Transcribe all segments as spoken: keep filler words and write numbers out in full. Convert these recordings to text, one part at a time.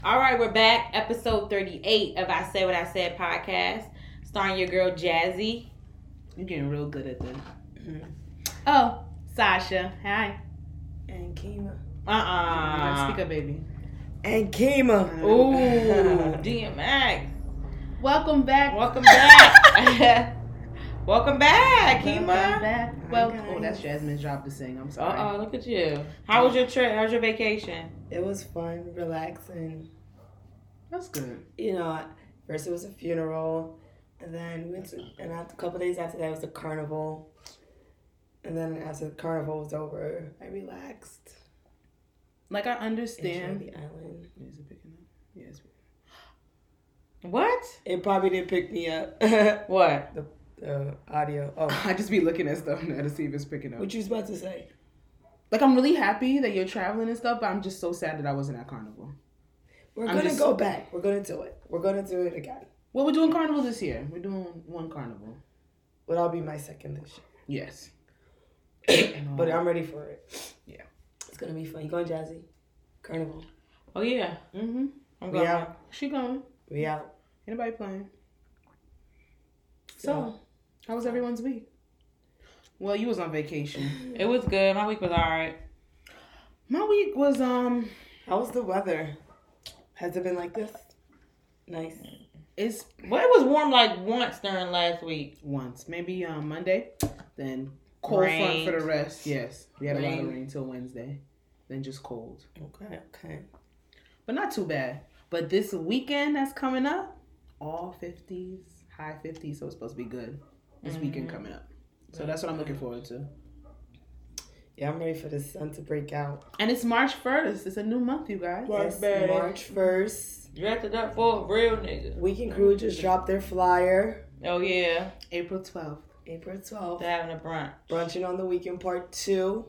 All right, we're back. Episode thirty-eight of I Said What I Said podcast, starring your girl Jazzy. You're getting real good at that. Mm-hmm. Oh, Sasha. Hi. And Kima. Uh-uh. Speak up, baby. And Kima. Ooh, D M X. Welcome back. Welcome back. Welcome back, Kima. Welcome back. Well, Hi, oh, that's guys. Jasmine's job to sing. I'm sorry. Uh-oh, look at you. How was your trip? How was your vacation? It was fun, relaxing. That's good. You know, first it was a funeral, and then we went to, and after, a couple days after that was a carnival. And then after the carnival was over, I relaxed. Like, I understand. Enjoyed the island. Is it picking up? Yes. What? It probably didn't pick me up. What? the the audio. Oh, I just be looking at stuff now to see if it's picking up. what you was about to say? Like, I'm really happy that you're traveling and stuff, but I'm just so sad that I wasn't at Carnival. We're I'm gonna just- go back. We're gonna do it. We're gonna do it again. Well, we're doing Carnival this year. We're doing one Carnival. But I'll be my second this Yes. year. But I'm ready for it. Yeah. It's gonna be fun. You going, Jazzy? Carnival. Oh, yeah. Mm-hmm. I'm We going. out. She going. We out. Anybody playing? So, So, how was everyone's week? Well, you was on vacation. It was good. My week was all right. My week was, um, how was the weather? Has it been like this? Nice. it's Well, it was warm like once during last week. once. Maybe um, Monday. Then cold front for the Rained. rest. Yes. We had a lot of Rained. rain till Wednesday. Then just cold. Okay, okay. But not too bad. But this weekend that's coming up, all fifties, high fifties, so it's supposed to be good. This Mm-hmm. weekend coming up. So that's what I'm looking forward to. Yeah, I'm ready for the sun to break out. And it's March first. It's a new month, you guys. Yes, baby. March first. Dressed it up for a real nigga. Weekend Crew just dropped their flyer. Oh, yeah. April twelfth. April twelfth. They're having a brunch. Brunching on the Weekend Part two.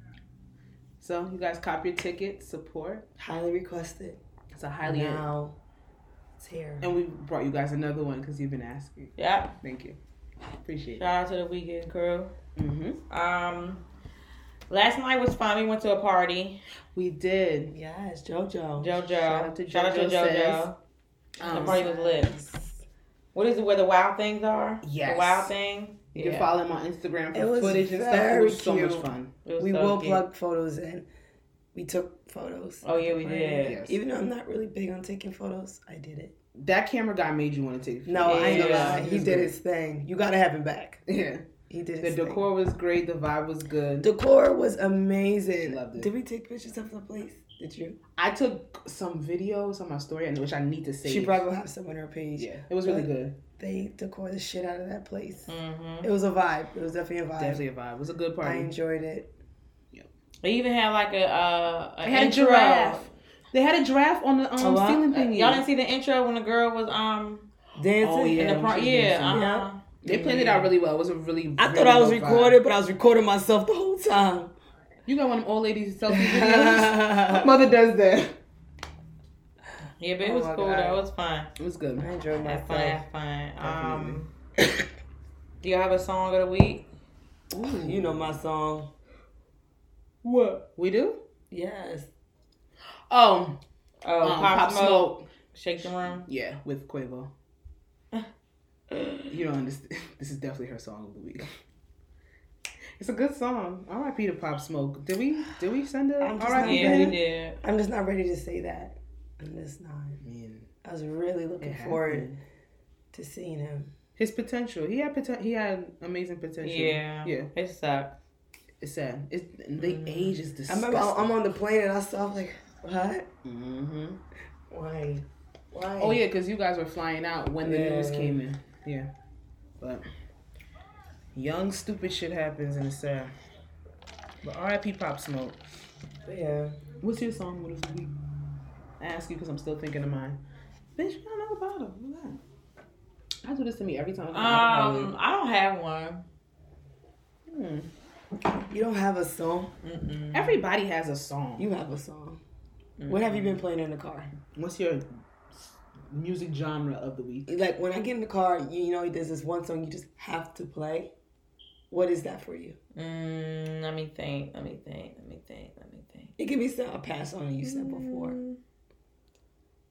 So you guys cop your tickets, support. Highly requested. It's a highly Now, it's here. And we brought you guys another one because you've been asking. Yep. Thank you. Appreciate it. Shout out to the Weekend Crew. Mm-hmm. Um, last night was fun. We went to a party. We did. Yes, JoJo. JoJo. Shout out to Shout out to JoJo JoJo. the Um, party was lit. What is it? Where the wow things are? Yes. The wow thing. You Yeah. can follow him on Instagram It for was footage and stuff. It very was so much cute. fun. It was We so will cute. plug photos in. We took photos. Oh yeah, we did. Yes. Even though I'm not really big on taking photos, I did it. That camera guy made you want to take. No, I ain't gonna Yeah. lie. He did his thing. You gotta have him back. Yeah. He did The his thing. decor was great. The vibe was good. Decor was amazing. Loved it. Did we take pictures of the place? Did you? I took some videos on my story, and which I need to save. She probably will have some on her page. Yeah, it was really But good. They decor the shit out of that place. Mm-hmm. It was a vibe. It was definitely a vibe. Definitely a vibe. It was a good I party. enjoyed it. They even had like a uh, an They had a intro. giraffe. They had a giraffe on the um, Oh, wow. ceiling Uh, thingy. Y'all didn't see the intro when the girl was um Dancing. Oh, yeah. in the when part? she was Yeah. dancing. Uh-huh. Yeah. They planned it out really well. It was a really. I really thought I was dope vibe. recorded, but I was recording myself the whole time. You got one of them old ladies selfie videos. My mother does that. Yeah, but it Oh was my cool God. though. It was fun. It was good. I enjoyed Have fun. myself. Have fun. Um, do you have a song of the week? Ooh, you know my song. What? We do? Yes. Oh, Oh, um, Pop, Pop Smoke. Smoke. Shake the Room. Yeah, with Quavo. You don't understand. This is definitely her song of the week. It's a good song. R I P to Pop Smoke. Did we? Did we send a I'm just R I P not Yeah, to we him? did. I'm just not ready to say that. I'm just not. Man, I was really looking it forward happened. to seeing him. His potential. He had poten- He had amazing potential. Yeah. Yeah. It sucked. It's sad. It's the Mm. age is I disgusting. remember I'm on the plane and I saw like, what? Mm-hmm. Why? Why? Oh yeah, because you guys were flying out when the Yeah. news came in. Yeah, but young stupid shit happens and it's sad. But R I P Pop Smoke. But yeah. What's your song of the week? I ask you because I'm still thinking of mine. Bitch, you don't know about him. Relax. I do this to me every time. Um, I don't have one. Hmm. You don't have a song. Mm-mm. Everybody has a song. You have a song. What have you been playing in the car? What's your music genre of the week? Like when I get in the car, you, you know, there's this one song you just have to play. What is that for you? Mm, let me think. Let me think. Let me think. Let me think. It could be some, a past song you said before. Mm.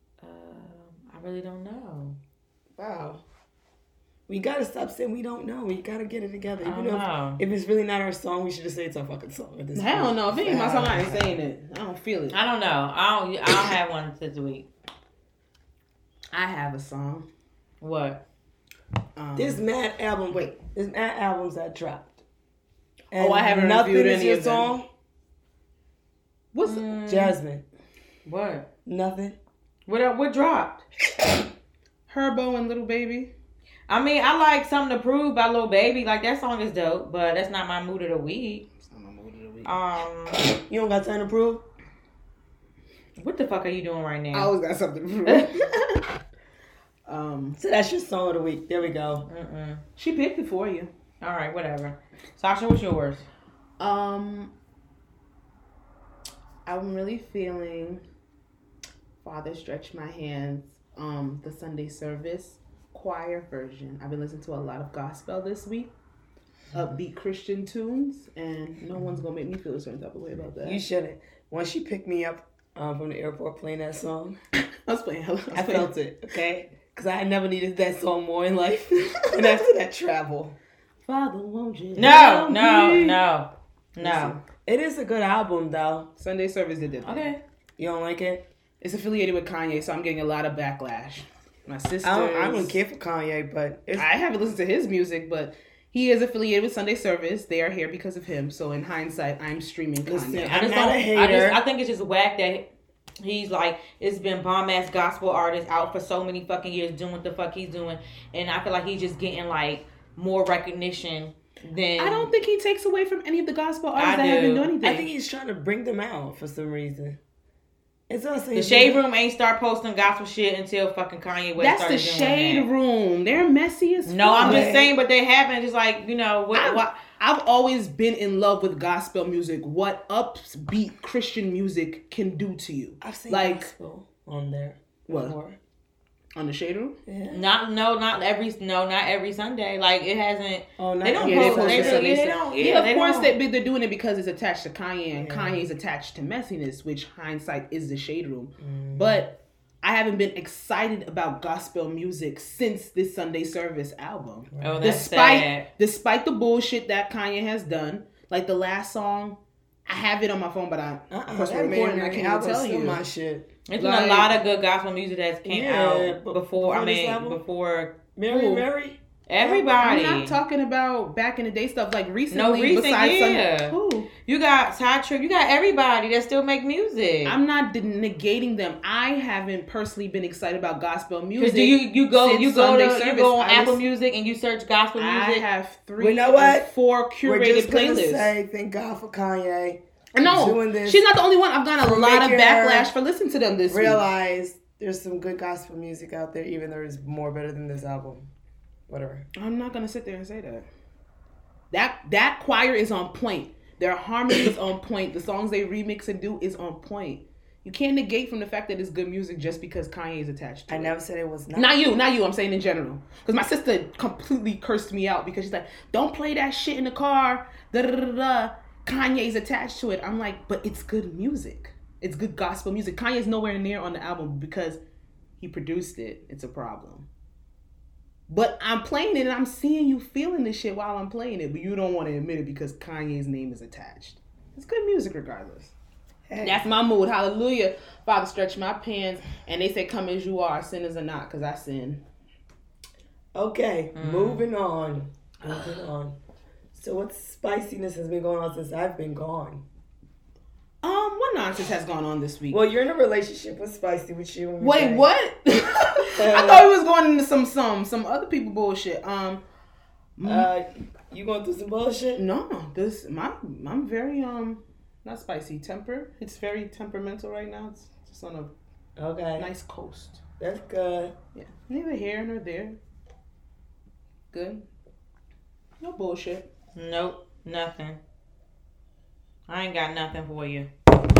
I really don't know. Wow. We gotta stop saying we don't know. We gotta get it together. I Even don't if, know. if it's really not our song, we should just say it's our fucking song. At this Hell point. no. If it ain't my song, I ain't saying it. I don't feel it. I don't know. I don't. I don't have one this week. I have a song. What? Um, There's mad album. Wait, there's mad albums that dropped. Oh, I haven't nothing reviewed is any your of them. song. What's Mm, Jasmine. What? Nothing. What? What dropped? Herbo and Little Baby? I mean, I like Something to Prove by Lil Baby. Like, that song is dope, but that's not my mood of the week. It's not my mood of the week. Um, You don't got time to prove? what the fuck are you doing right I now? always got something to prove. um, So that's your song of the week. There we go. Mm-mm. she picked it for you. All right, whatever. Sasha, what's yours? Um, I'm really feeling Father Stretch My Hands, um, the Sunday service choir version. I've been listening to a lot of gospel this week, upbeat Christian tunes, and no one's gonna make me feel a certain type of way about that. You shouldn't. Once she picked me up um, from the airport playing that song, I was playing. I, was I playing. felt it, okay? Because I had never needed that song more in life. And after that travel. Father, won't you? No, help no, me? no, Listen, no. it is a good album, though. Sunday service did that. Okay. You don't like it? It's affiliated with Kanye, so I'm getting a lot of backlash. My sister. I don't, I don't care for Kanye, but it's, I haven't listened to his music, but he is affiliated with Sunday Service. They are here because of him. So in hindsight, I'm streaming Kanye. Listen, I I'm just not don't. a I hater. just. I think it's just whack that he's like. It's been bomb ass gospel artists out for so many fucking years doing what the fuck he's doing, and I feel like he's just getting like more recognition than. I don't think he takes away from any of the gospel artists I that have been do. doing anything. I think he's trying to bring them out for some reason. It's us. The Shade Room ain't start posting gospel shit until fucking Kanye West That's started the doing Shade that. Room. They're messy as No, I'm fuck. just saying, but they haven't. Just like, you know, what, I've, what I've always been in love with gospel music. What upbeat Christian music can do to you. I've seen like gospel on there. what before. on the Shade Room. Yeah. not no, not every no, not every Sunday. Like it hasn't. Oh, not They don't Yeah, they post. post They, it they, Sunday they stuff. don't. Yeah, Yeah, of they course don't. they, they're doing it because it's attached to Kanye, and Yeah. Kanye's attached to messiness, which hindsight is the Shade Room. Mm. But I haven't been excited about gospel music since this Sunday Service album. Oh, that's despite sad. despite the bullshit that Kanye has done, like the last song, I have it on my phone, but I Uh-uh, of course that we're recording. man I can't album even tell still you. my shit. There's been Like- a lot of good gospel music that's came Yeah, out but before. I before this mean, album? before Mary, Who? Mary. everybody. I'm not talking about back in the day stuff like recently. No, recent, besides yeah. some, who? You got Side Trip. You got everybody that still make music. I'm not de- negating them. I haven't personally been excited about gospel music. Because do you you go since you go Sunday to you service. go on I Apple listen- Music and you search gospel I music. have three, We know or what? four We're curated just gonna playlists. say thank God for Kanye. No, doing this she's not the only one. I've gotten a for lot of making her backlash for listening to them this week. Realize there's some good gospel music out there, even though there's more better than this album. Whatever. I'm not gonna sit there and say that. That that choir is on point. Their harmony is on point. The songs they remix and do is on point. You can't negate from the fact that it's good music just because Kanye is attached to I it. never said it was not. Not you, not you. I'm saying in general. Because my sister completely cursed me out because she's like, "Don't play that shit in the car." Da da da da. da. Kanye's attached to it. I'm like, but it's good music. It's good gospel music. Kanye's nowhere near on the album because he produced it. It's a problem. But I'm playing it and I'm seeing you feeling this shit while I'm playing it, but you don't want to admit it because Kanye's name is attached. It's good music regardless. Hey. That's my mood. Hallelujah. Father, stretch my pants. And they say, come as you are, sinners or not, because I sin. Okay, Mm. moving on. Moving on. So what spiciness has been going on since I've been gone? Um, what nonsense has gone on this week? Well, you're in a relationship with Spicy with you. and Wait, Renee. what? I thought we was going into some some some other people bullshit. Um, Uh, you going through some bullshit? no, this my I'm very um not spicy temper. It's very temperamental right now. It's just on a Okay, nice coast. that's good. Yeah, neither here nor there. Good. No bullshit. Nope, nothing. I ain't got nothing for you.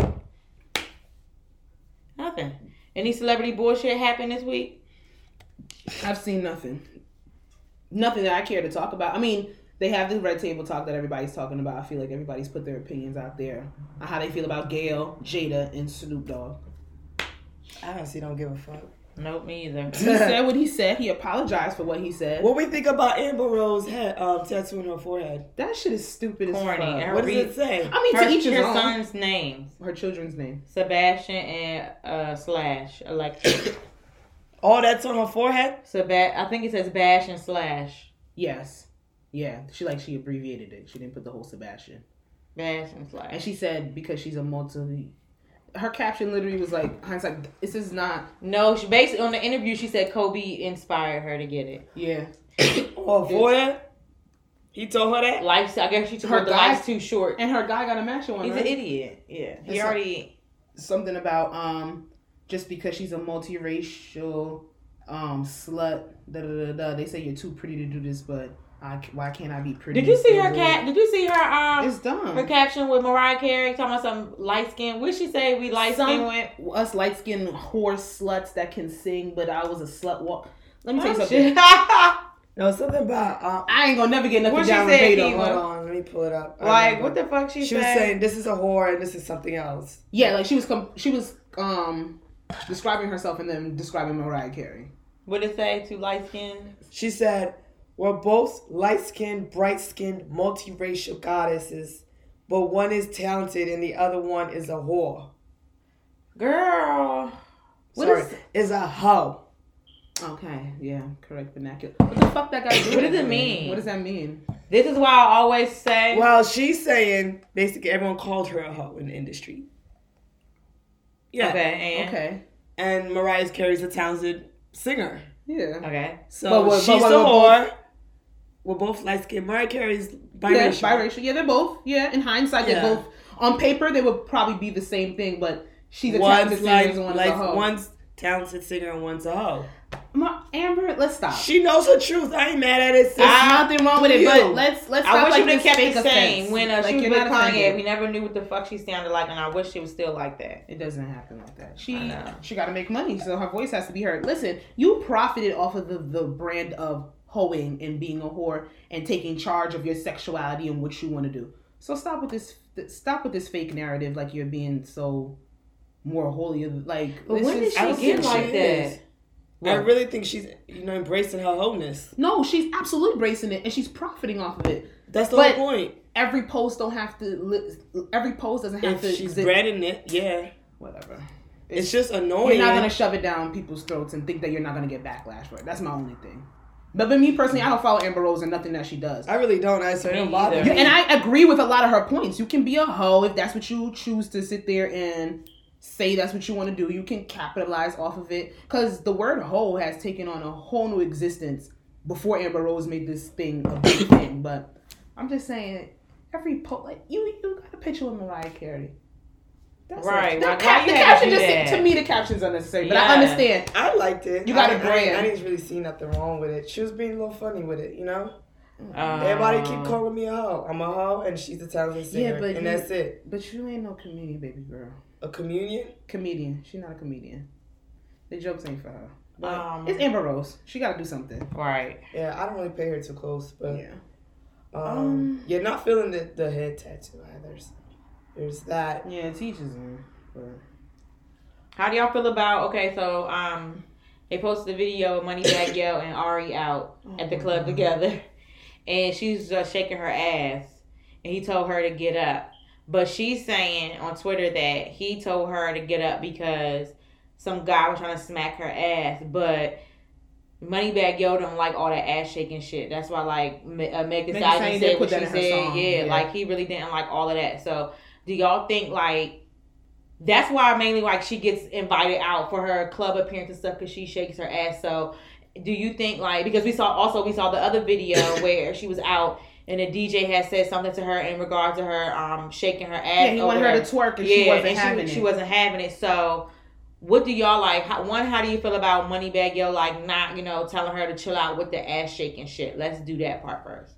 Nothing. Any celebrity bullshit happened this week? I've seen nothing. Nothing that I care to talk about. I mean, they have the red table talk that everybody's talking about. I feel like everybody's put their opinions out there on how they feel about Gayle, Jada, and Snoop Dogg. I honestly don't give a fuck. Nope, me either. He said what he said. He apologized for what he said. What we think about Amber Rose head um, tattoo on her forehead? That shit is stupid as Corny. fuck. Her What does re- it say? I mean, Her, to each his her own. son's names. Her children's name. Sebastian and uh, Slash. Like, Oh, that's on her forehead? Seb- I think it says Bash and Slash. Yes. Yeah. She like she abbreviated it. She didn't put the whole Sebastian. Bash and Slash. And she said because she's a multi. Her caption literally was like, hindsight, this is not. No, she basically on the interview she said Kobe inspired her to get it. Yeah. Oh, forehead? He told her that? Life's, I guess she told Her her the guy- life's too short. And her guy got a match on, He's right? an idiot. Yeah, he It's already. Something about um just because she's a multiracial um slut. Da, da, da, da. They say you're too pretty to do this, but I, why can't I be pretty? Did you see and her still do cat? it? Did you see her um It's dumb. her caption with Mariah Carey talking about some light skin? What she say? We light skin Some- with. Us light skinned horse sluts that can sing, but I was a slut walk. Let me tell you Oh, something. shit. No, something about... Um, I ain't gonna never get nothing What she down said, verbatim. Kiva? hold on, let me pull it up. I Like, remember. what the fuck she, She said? was saying, this is a whore and this is something else. Yeah, like she was com- she was um describing herself and then describing Mariah Carey. What did it say? Too light skin. She said, we're both light-skinned, bright-skinned, multiracial goddesses, but one is talented and the other one is a whore. Girl. What Sorry, is- is a hoe. Okay, yeah, correct vernacular. What the fuck that guy do? What does it mean? What does that mean? This is why I always say. Well, she's saying, basically, everyone called her a hoe in the industry. Yeah. Okay, and Okay, And Mariah Carey's a talented singer. yeah. okay. So But we're- she's but a we're whore. We're both light-skinned. Mariah Carey's biracial. Yeah, biracial. Yeah, they're both. Yeah, in hindsight, Yeah. they're both. On paper, they would probably be the same thing, but she's a One's talented singer like, and one's like a hoe. one's talented singer and one's a hoe. Ma- Amber, let's stop. She knows her truth. I ain't mad at it. sis. There's I- nothing wrong with it, you. but let's let's stop I wish like you would have this kept fake it the same offense. when uh, Like, she was you're with not Kanye. offended. We never knew what the fuck she sounded like, and I wish she was still like that. It doesn't happen like that. She I know. she got to make money, so her voice has to be heard. Listen, you profited off of the, the brand of hoeing and being a whore and taking charge of your sexuality and what you want to do. So stop with this. Stop with this fake narrative, like you're being so more holy. Like, But let's when did just- she I don't get think like she that? is. I really think she's, you know, embracing her wholeness. No, she's absolutely embracing it and she's profiting off of it. That's the But- whole point. Every post don't have to. Li- every post doesn't have If to. she's exist- branding it, yeah. Whatever. It's just annoying. You're not gonna shove it down people's throats and think that you're not gonna get backlash for it. That's my only thing. But but me personally, I don't follow Amber Rose and nothing that she does. I really don't. I say it Me don't bother either. me. And I agree with a lot of her points. You can be a hoe if that's what you choose to sit there and say that's what you want to do. You can capitalize off of it. Because the word hoe has taken on a whole new existence before Amber Rose made this thing a big thing. But I'm just saying, every post, like, you, you got a picture with Mariah Carey. That's Right. it. The, Why- cap- why the you had caption to do just, that? to me, the caption's unnecessary. But Yeah. I understand. I liked it. You got I, a I, brand. I didn't really see nothing wrong with it. She was being a little funny with it, you know? Um, Everybody keep calling me a hoe. I'm a hoe and she's a talented singer. Yeah, but and you- that's it. But you ain't no comedian, baby girl. A communion? Comedian. She's not a comedian. The jokes ain't for her. But Um, it's Amber Rose. She got to do something. Right. Yeah, I don't really pay her too close, but Yeah. um, Um, you're not feeling the, the head tattoo either. So there's that. Yeah, it teaches them. But How do y'all feel about? Okay, so um, they posted a video of Moneybagg Yo and Ari out at the club together, and she's uh, shaking her ass, and he told her to get up, but she's saying on Twitter that he told her to get up because some guy was trying to smack her ass, but Moneybagg Yo don't like all that ass shaking shit. That's why, like, Me- uh, Meg Thee Meg Thee Stallion Stallion said did what put she that in her said. song, Yeah, yeah. like he really didn't like all of that. So, do y'all think like? That's why mainly like she gets invited out for her club appearance and stuff because she shakes her ass. So, do you think like because we saw also we saw the other video where she was out and the D J had said something to her in regard to her um shaking her ass. yeah, he wanted over her to twerk and yeah, she wasn't and having she, it. she wasn't having it. So, what do y'all like? How, one, how do you feel about Moneybagg Yo like not you know telling her to chill out with the ass shaking shit? Let's do that part first.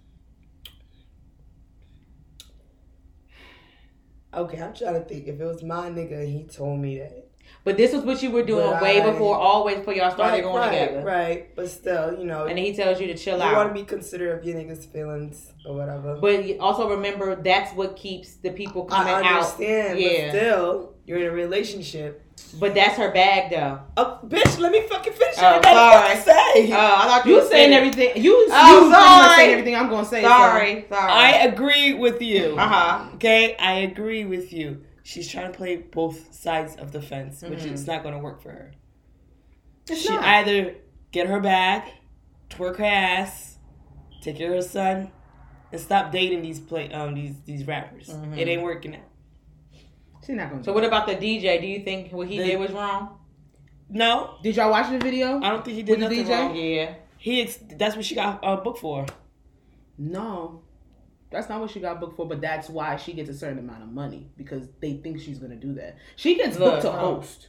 Okay, I'm trying to think. If it was my nigga and he told me that. But this was what you were doing But way I- before, always before y'all started Right, going right, together. right. But still, you know, And then he tells you to chill you out. want to be considerate of your nigga's feelings or whatever. But you also remember that's what keeps the people coming I out. understand, Yeah. but still, you're in a relationship. But that's her bag, though. Uh, bitch, let me fucking finish. Oh, I gotta fucking say. Oh, I thought you, You were saying everything. You, Oh, you pretty much sorry. saying everything I'm going to say. Sorry, sorry. I agree with you. Uh huh. Okay, I agree with you. She's trying to play both sides of the fence, which Mhm. is not going to work for her. It's she not. either get her bag, twerk her ass, take care of her son, and stop dating these play um these these rappers. Mhm. It ain't working out. She's not going to. So what about the D J? Do you think what he The- did was wrong? No, Did y'all watch the video? I don't think he did With the nothing D J? wrong. Yeah. He ex- that's what she got uh, booked for. No. That's not what she got booked for, but that's why she gets a certain amount of money because they think she's going to do that. She gets Look, booked to huh? host.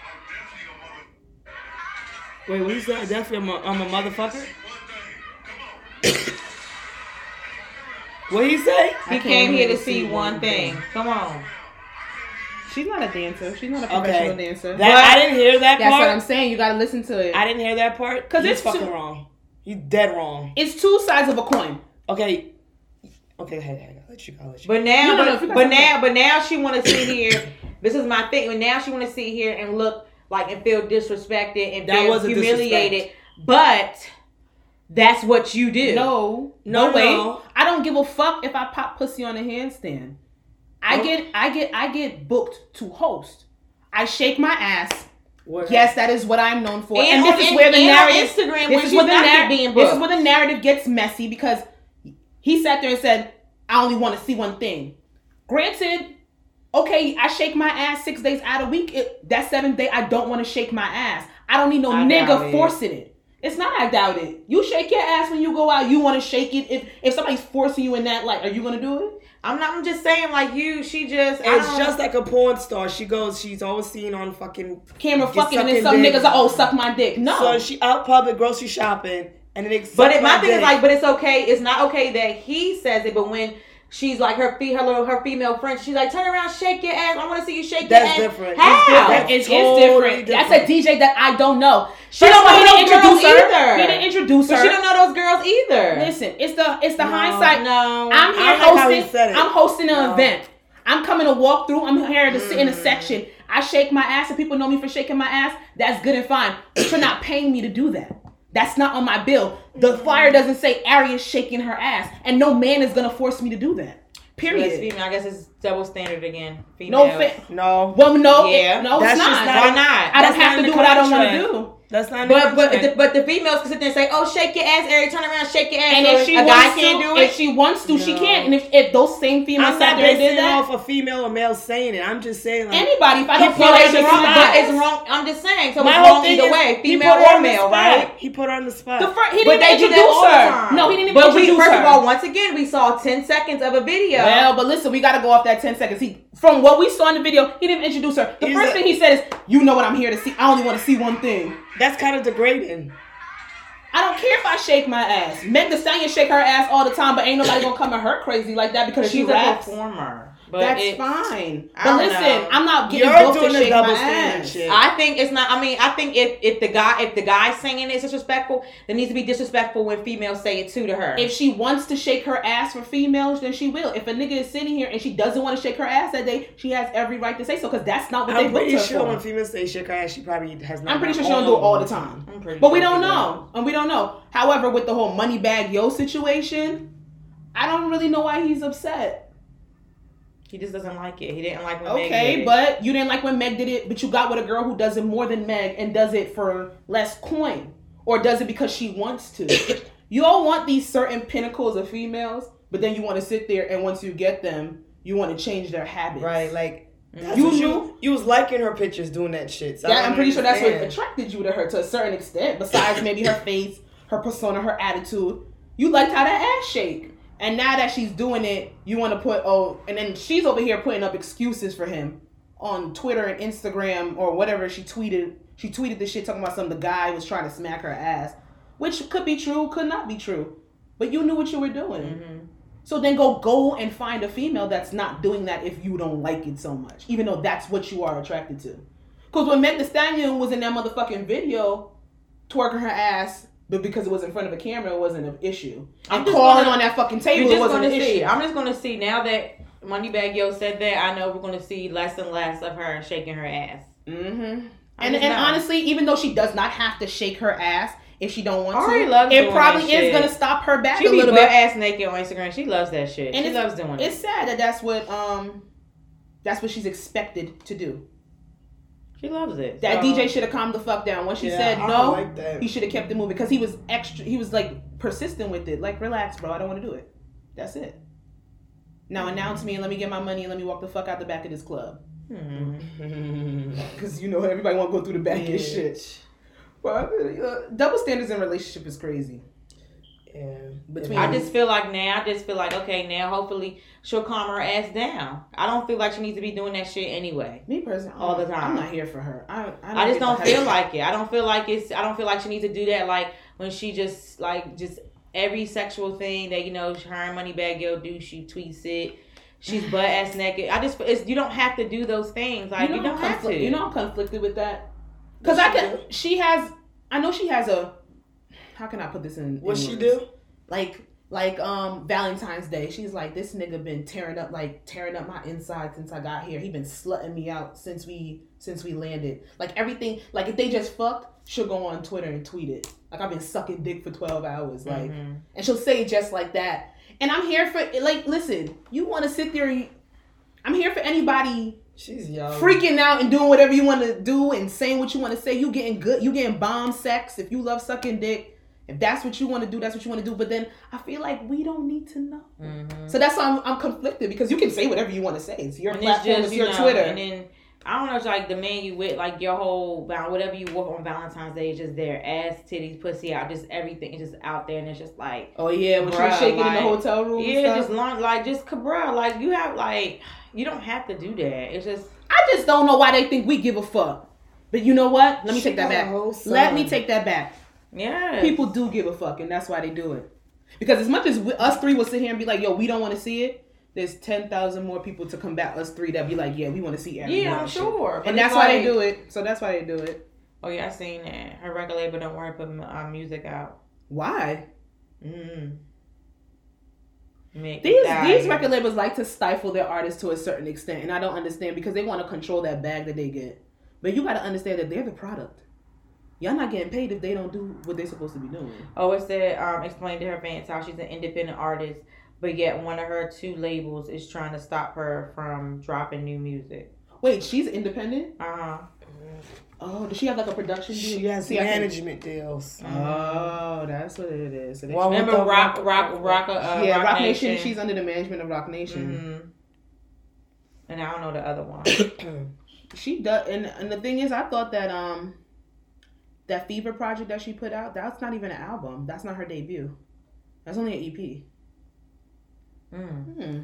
Wait, what you said? Definitely, I'm a, I'm a motherfucker. What he say? He I came came here to see one thing. Come on. She's not a dancer. She's not a Okay. professional dancer. That I didn't hear that That's part. what I'm saying. You got to listen to it. I didn't hear that part 'Cause He's it's fucking too- wrong. He's dead wrong. It's two sides of a coin. Okay. Okay, hey, hey, I'll let you go. I'll let you But now, No, no, no, but, if you got but something- now, but now she want to sit here. This is my thing. But now she want to sit here and look like and feel disrespected and That feel was a humiliated. But that's what you do. No, No, no, wait. no. I don't give a fuck if I pop pussy on a handstand. I Oh. get, I get, I get booked to host. I shake my ass. Word. Yes, that is what I'm known for. And, And, this on, is and, where the and narrative. on Instagram, This where is she's where the not nar- being This booked. is where the narrative gets messy because he sat there and said, "I only want to see one thing." Granted, okay, I shake my ass six days out of the week. It, that seventh day, I don't want to shake my ass. I don't need no I doubt nigga it. forcing it. It's not. I doubt it. You shake your ass when you go out. You want to shake it. If if somebody's forcing you in that, like, are you gonna do it? I'm not. I'm just saying, like you. She just. I It's don't- just like a porn star. She goes, she's always seen on fucking Camera get fucking, and then sucking some dick. niggas are, oh, suck my dick. No. So she out public grocery shopping, and then they But suck it, my my thing is dick. like, but it's okay. It's not okay that he says it. But when she's like her fe- her little her female friend, she's like, turn around, shake your ass. I want to see you shake That's your ass. different. It's How? different. It's, Totally it's different. That's different. a D J that I don't know. She First don't of all, know he didn't those introduce girls her. either. He didn't introduce But her. she don't know those girls either. Listen, it's the it's the No, hindsight. No, I'm here I like how he hosting. said it. I'm hosting an No. event. I'm coming to walk through. I'm here to sit in a Mm. section. I shake my ass, and people know me for shaking my ass. That's good and fine. But you're not paying me to do that. That's not on my bill. The flyer doesn't say Aria's shaking her ass, and no man is gonna force me to do that. So it's Period. female. I guess it's double standard again. No, Females. fa- No. well, no, it- Yeah. no, That's it's just not. not- Why not? I That's don't have not to in do the what I don't want to contract. do. That's not in the But but contract. the, but the females can sit there and say, "Oh, shake your ass, Ari. Turn around, shake your ass." And so if she a wants guy to, can't do if it. she wants to, she No. can't. And if, if those same females I'm sat not there and basing did it that, off a female or male saying it. I'm just saying like anybody, if I He don't put feel her like in the shaking spot. my But ass, it's wrong. I'm just saying. So my it's whole wrong thing either is, way, he female put her or on the male, spot. right? He put her on the spot. The fir- he But didn't they do that introduce all the her. time. No, he didn't even But we, introduce first her. of all, once again, we saw ten seconds of a video. Well, but listen, we got to go off that ten seconds. He, from what we saw in the video, he didn't introduce her. The He's first a- thing he said is, "You know what I'm here to see. I only want to see one thing." That's kind of degrading. I don't care if I shake my ass. Meg Thee Stallion shake her ass all the time, but ain't nobody gonna come at her crazy like that because she's she a raps. performer. But That's it- fine. I But don't listen, know. I'm not getting You're booked to doing the shake double my standard ass. shit. I think it's not. I mean, I think if if the guy if the guy singing is disrespectful, it needs to be disrespectful when females say it too to her. If she wants to shake her ass for females, then she will. If a nigga is sitting here and she doesn't want to shake her ass that day, she has every right to say so because that's not what they I'm booked pretty her sure for. when females say shake her ass, she probably has not. I'm pretty sure done she don't do it all the time. I'm pretty But we sure don't she know. And we don't know. However, with the whole money bag yo situation, I don't really know why he's upset. He just doesn't like it. He didn't like when Meg did Okay, it. but you didn't like when Meg did it, but you got with a girl who does it more than Meg and does it for less coin. Or does it because she wants to. You all want these certain pinnacles of females, but then you want to sit there and once you get them, you want to change their habits. Right, like that's You what knew- you you was liking her pictures doing that shit. So I That, I'm don't pretty sure that's what understand. attracted you to her to a certain extent. Besides maybe her face, her persona, her attitude. You liked how that ass shake. And now that she's doing it, you want to put, oh, and then she's over here putting up excuses for him on Twitter and Instagram or whatever she tweeted. She tweeted this shit talking about some the guy was trying to smack her ass. Which could be true, could not be true. But you knew what you were doing. Mm-hmm. So then go go and find a female that's not doing that if you don't like it so much. Even though that's what you are attracted to. Because when Meg Thee Stallion was in that motherfucking video, twerking her ass, but because it was in front of a camera, it wasn't an issue. I'm And just calling gonna- on that fucking You're table, it just wasn't gonna an see. issue. I'm just gonna see now that Moneybag Yo said that. I know we're gonna see less and less of her shaking her ass. Mm-hmm. And and honestly, even though she does not have to shake her ass if she don't want Ari to, loves it probably is shit. Gonna stop her back she a little be bit. ass naked on Instagram. She loves that shit. And she loves doing it. It's sad that that's what um, that's what she's expected to do. She loves it. That so. D J should have calmed the fuck down. When she yeah, said I no, like he should have kept it moving because he was extra. He was like persistent with it. Like, relax, bro. I don't want to do it. That's it. Now announce me and let me get my money and let me walk the fuck out the back of this club. Because Mm-hmm. you know everybody want to go through the back Yeah. and shit. But uh, double standards in relationship is crazy. Yeah. Between I just feel like now, I just feel like, okay, now hopefully she'll calm her ass down. I don't feel like she needs to be doing that shit anyway. me personally, all the time. I'm not here for her. I, I, don't I just get don't the feel hype. like it. I don't feel like it's, I don't feel like she needs to do that like when she just, like, just every sexual thing that, you know, her and Moneybagg Yo do, she tweets it. She's butt ass naked. I just, it's, you don't have to do those things. Like, you, know don't I'm have confl- to. You know I'm conflicted with that. Because What I she can, do? she has, I know she has a, how can I put this in? What in she words? do? Like, like um Valentine's Day. She's like, this nigga been tearing up, like tearing up my inside since I got here. He been slutting me out since we since we landed. Like everything, like if they just fucked, she'll go on Twitter and tweet it. Like I've been sucking dick for twelve hours. Like, Mm-hmm. and she'll say it just like that. And I'm here for like, listen, you want to sit there and I'm here for anybody She's young. freaking out and doing whatever you want to do and saying what you want to say. You getting good, you getting bomb sex. If you love sucking dick, if that's what you want to do, that's what you want to do. But then I feel like we don't need to know. Mm-hmm. So that's why I'm, I'm conflicted because you can say whatever you want to say. It's your And platform, just, it's you your know, Twitter. And then I don't know, it's like the man you with, like your whole whatever you wore on Valentine's Day is just there, ass, titties, pussy out, just everything is just out there, and it's just like, oh yeah, when bruh, she's shaking like, in the hotel room. yeah, and just stuff. long, like just bruh, like you have like you don't have to do that. It's just I just don't know why they think we give a fuck. But you know what? Let me She take that got a back. whole son. Let me take that back. yeah, People do give a fuck, and that's why they do it. Because as much as we, us three will sit here and be like, yo, we don't want to see it, there's ten thousand more people to combat us three that be like, yeah, we want to see everyone. yeah, I'm sure, And that's why they do it. So that's why they do it. Oh yeah, I seen that. Her record label don't want to put uh, music out. Why? Mm. Make These die. these record labels like to stifle their artists to a certain extent, and I don't understand because they want to control that bag that they get. But you got to understand that they're the product. Y'all not getting paid if they don't do what they're supposed to be doing. Oh, it said, um, explained to her fans how she's an independent artist, but yet one of her two labels is trying to stop her from dropping new music. Wait, she's independent? Uh huh. Oh, does she have like a production deal? She has See, I can- management deals. Oh, that's what it is. So they- Well, Remember with the Rock, Rock- Rock, Rock, uh, yeah, Rock, Rock Nation? Nation. She's under the management of Rock Nation. Mm-hmm. And I don't know the other one. She does, and, and the thing is, I thought that um, that Fever project that she put out, that's not even an album. That's not her debut. That's only an E P. Mm. Hmm.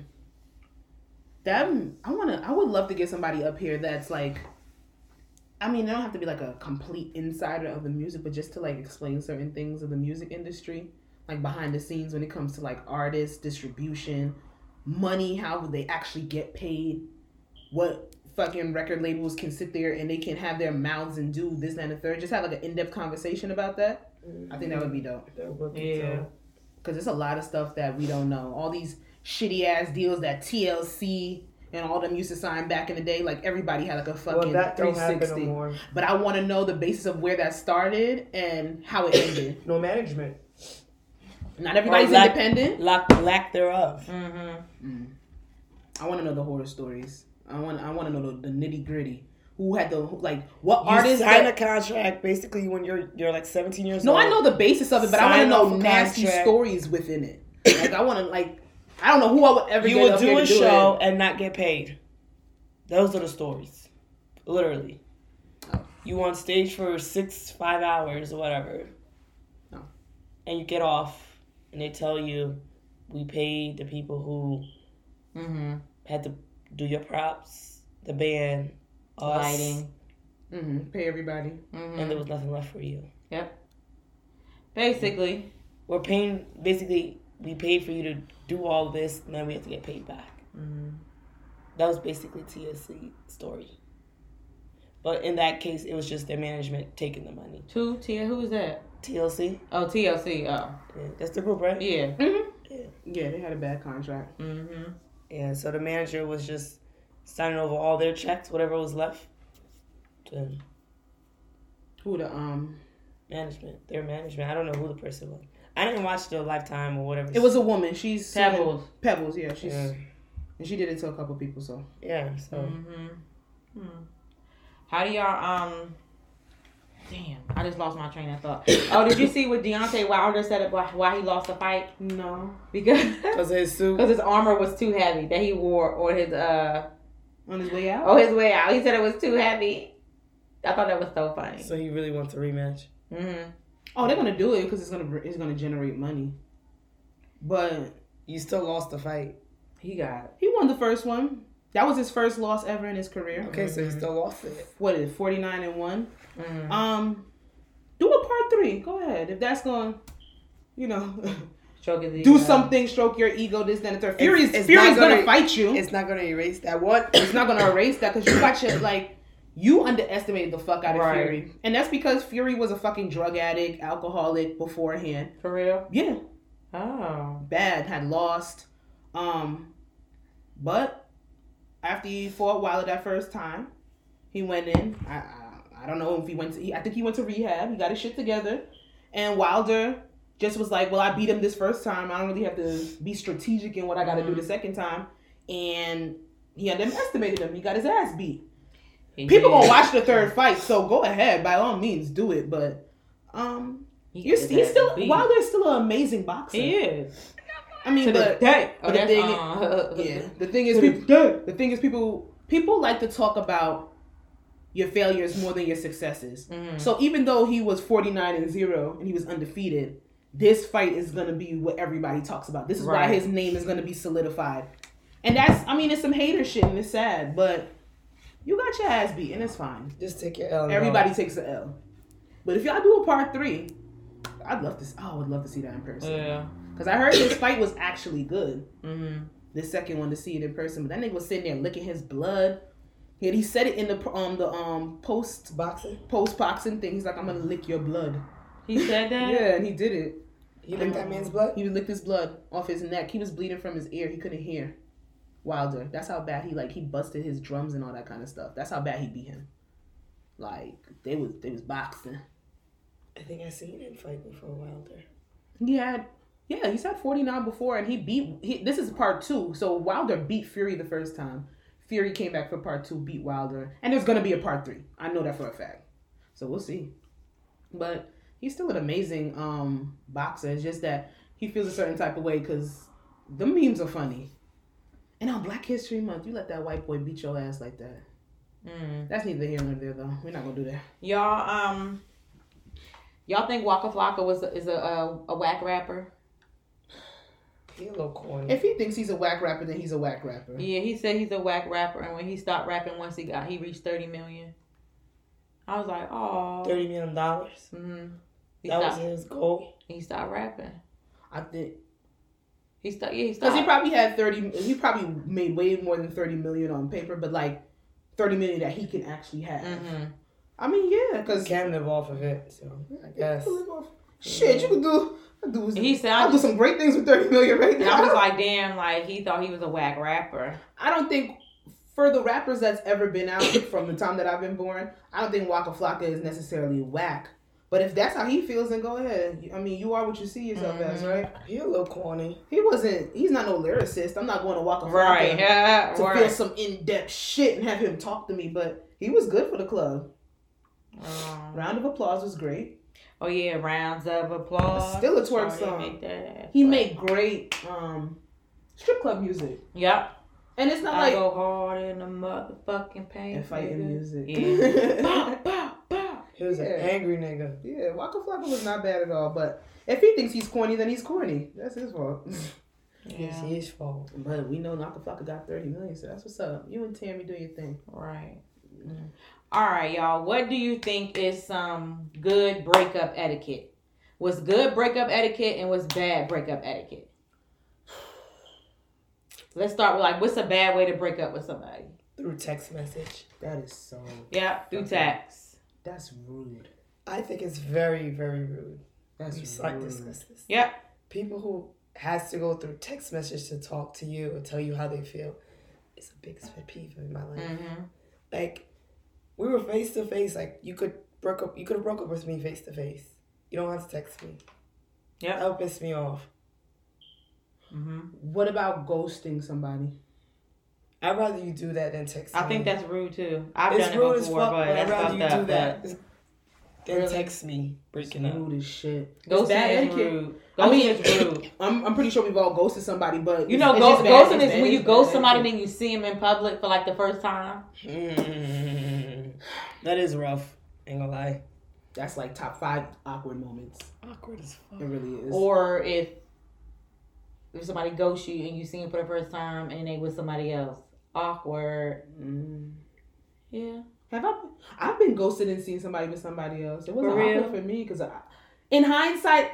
That I wanna. I would love to get somebody up here that's like. I mean, they don't have to be like a complete insider of the music, but just to like explain certain things of the music industry, like behind the scenes when it comes to like artists, distribution, money, how they actually get paid, what fucking record labels can sit there and they can have their mouths and do this, that, and the third. Just have like an in-depth conversation about that. I think that would be dope. That would be Yeah. dope. Because there's a lot of stuff that we don't know. All these shitty ass deals that T L C and all them used to sign back in the day. Like everybody had like a Well, fucking that three don't happen no sixty. more. But I want to know the basis of where that started and how it ended. No management. Not everybody's Or lack- independent. Lack, lack thereof. Mm-hmm. Mm. I want to know the horror stories. I want. I want to know the, the nitty gritty. Who had the like? What You artists? sign that- a contract basically when you're you're like seventeen years no, old. I know the basis of it, but I want to Sign know off a nasty contract. stories within it. Like I want to like. I don't know who I would ever You get would up do here a to do show it. and not get paid. Those are the stories. Literally. You on stage for six, five hours or whatever. No. And you get off and they tell you we paid the people who Mm-hmm. had to do your props, the band, us, Lighting. Mm-hmm. Pay everybody. Mm-hmm. and there was nothing left for you. Yep. Basically. We're paying, basically, we paid for you to do all this, and then we have to get paid back. Mm-hmm. That was basically T S C story. But in that case, it was just their management taking the money. Two T. Who is that? T L C? Oh, T L C. Oh, Yeah, that's the group, right? yeah. Mm-hmm. Yeah. Yeah, they had a bad contract. Mm-hmm. Yeah, so the manager was just signing over all their checks, whatever was left. the Who the um? management, their management. I don't know who the person was. I didn't watch the Lifetime or whatever. It was a woman. She's Pebbles. Pebbles, yeah. She's Yeah. and she did it to a couple people. So Yeah. So Mm-hmm. Hmm. How do y'all um? Damn, I just lost my train of thought. Oh, did you see what Deontay Wilder said about why he lost the fight? no, Because because of his suit. because his armor was too heavy that he wore on his uh on his way out. oh his way out. He said it was too heavy. I thought that was so funny. So he really wants a rematch. Mm-hmm. Oh, they're gonna do it because it's gonna it's gonna generate money. But You still lost the fight. He got he won the first one. That was his first loss ever in his career. Okay, so he still lost it. What is it, forty-nine and one? mm-hmm. Um, do a part three. Go ahead. If that's going, you know, Stroke his do ego. something, stroke your ego, this, that, and the third. Fury's, it's Fury's not gonna, gonna- fight you. It's not going to erase that. What? It's not gonna erase that because you got your, like, you underestimated the fuck out of Right. Fury. And that's because Fury was a fucking drug addict, alcoholic beforehand. For real? Yeah. Oh. Bad, had lost. Um, but after he fought Wilder that first time, he went in. I, I I don't know if he went to. He, I think he went to rehab. He got his shit together, and Wilder just was like, "Well, I beat him this first time. I don't really have to be strategic in what I got to do the second time." And he underestimated him. He got his ass beat. He People did. gonna watch the third fight, so go ahead by all means, do it. But um, He you're, got his he's ass still beat. Wilder is still an amazing boxer. He is. I mean, To the but day. Oh, but the that's, thing- uh, yeah, the thing is, To the people, day. the thing is, people people like to talk about your failures more than your successes. Mhm. So even though he was forty-nine and zero and he was undefeated, this fight is gonna be what everybody talks about. This is why Right. his name is gonna be solidified. And that's, I mean, it's some hater shit and it's sad, but you got your ass beat and it's fine. Just take your L. and Everybody go. takes the L. But if y'all do a part three, I'd love to. Oh, I would love to see that in person. Yeah. Because I heard this fight was actually good. Mm-hmm. The second one to see it in person, but that nigga was sitting there licking his blood. And he said it in the um the um post Boxing? post boxing thing. He's like, I'm gonna lick your blood. He said that? Yeah, and he did it. He licked that man's blood? He licked his blood off his neck. He was bleeding from his ear. He couldn't hear. Wilder. That's how bad he like he busted his drums and all that kind of stuff. That's how bad he beat him. Like they was they was boxing. I think I seen him fight before Wilder. He had yeah, he's had forty-nine before and he beat he, this is part two. So Wilder beat Fury the first time. Fury came back for part two, beat Wilder. And there's gonna be a part three. I know that for a fact. So we'll see. But he's still an amazing um boxer. It's just that he feels a certain type of way because the memes are funny. And on Black History Month, you let that white boy beat your ass like that. Mm. That's neither here nor there though. We're not gonna do that. Y'all, um, y'all think Waka Flocka was a, is a, a a whack rapper? He a little corny. If he thinks he's a whack rapper, then he's a whack rapper. Yeah, he said he's a whack rapper, and when he stopped rapping, once he got he reached thirty million. I was like, oh, Thirty million dollars. mm-hmm. He That was stopped. his goal. He stopped rapping. I think He stopped. Yeah, he because stopped. he probably had thirty. He probably made way more than thirty million on paper, but like thirty million that he can actually have. Mm-hmm. I mean, yeah, because Can't live off of it, so I guess. shit, you could do. I do. He said, I'll do some great things with thirty million right And now. I was like, damn, like he thought he was a whack rapper. I don't think for the rappers that's ever been out from the time that I've been born, I don't think Waka Flocka is necessarily whack. But if that's how he feels, then go ahead. I mean, you are what you see yourself Mm-hmm. as, right? He a little corny. He wasn't. He's not no lyricist. I'm not going to Waka Flocka Right. Yeah. to feel Right. some in-depth shit and have him talk to me. But he was good for the club. Um, Round of applause was great. oh yeah, rounds of applause. Still a twerk Oh, he song. make that ass He clap. made great um, strip club music, Yep. and it's not I like go hard in the motherfucking paint. and fighting nigga. music. Yeah. Bow, bow, bow. He was Yeah. an angry nigga. Yeah, Waka Flocka was not bad at all. But if he thinks he's corny, then he's corny. That's his fault. It's Yeah. his fault. But we know Waka Flocka got thirty million, so that's what's up. You and Tammy do your thing. Right. All right, y'all. What do you think is some good breakup etiquette? What's good breakup etiquette and what's bad breakup etiquette? Let's start with like, what's a bad way to break up with somebody? Through text message. That is so. Yeah, through text. That's rude. I think it's very, very rude. That's We like rude. discuss this. Yep. People who has to go through text message to talk to you or tell you how they feel, it's a big pet peeve in my life. Mm-hmm. Like, We were face to face. Like you could broke up. You could have broke up with me face to face. You don't have to text me. Yeah, that would piss me off. Mm-hmm. What about ghosting somebody? I'd rather you do that than text me. I think that's rude too. I've it's done rude it before, as fuck, but I'd that's rather fucked you up. do that But than really? text me breaking up. Rude as shit. Ghosting bad is etiquette. rude. Ghosting I mean, is rude. I'm, I'm pretty sure we've all ghosted somebody, but You know, it's, ghost, it's bad, ghosting it's is bad, when you it's ghost bad somebody and etiquette. then you see him in public for like the first time. Mm, that is rough. Ain't gonna lie. That's like top five awkward moments. Awkward as fuck. It really is. Or if if somebody ghosts you and you see him for the first time and they with somebody else. Awkward. Mm. Yeah. Have I? I've been ghosted and seen somebody with somebody else. It wasn't For real? awkward for me because, in hindsight,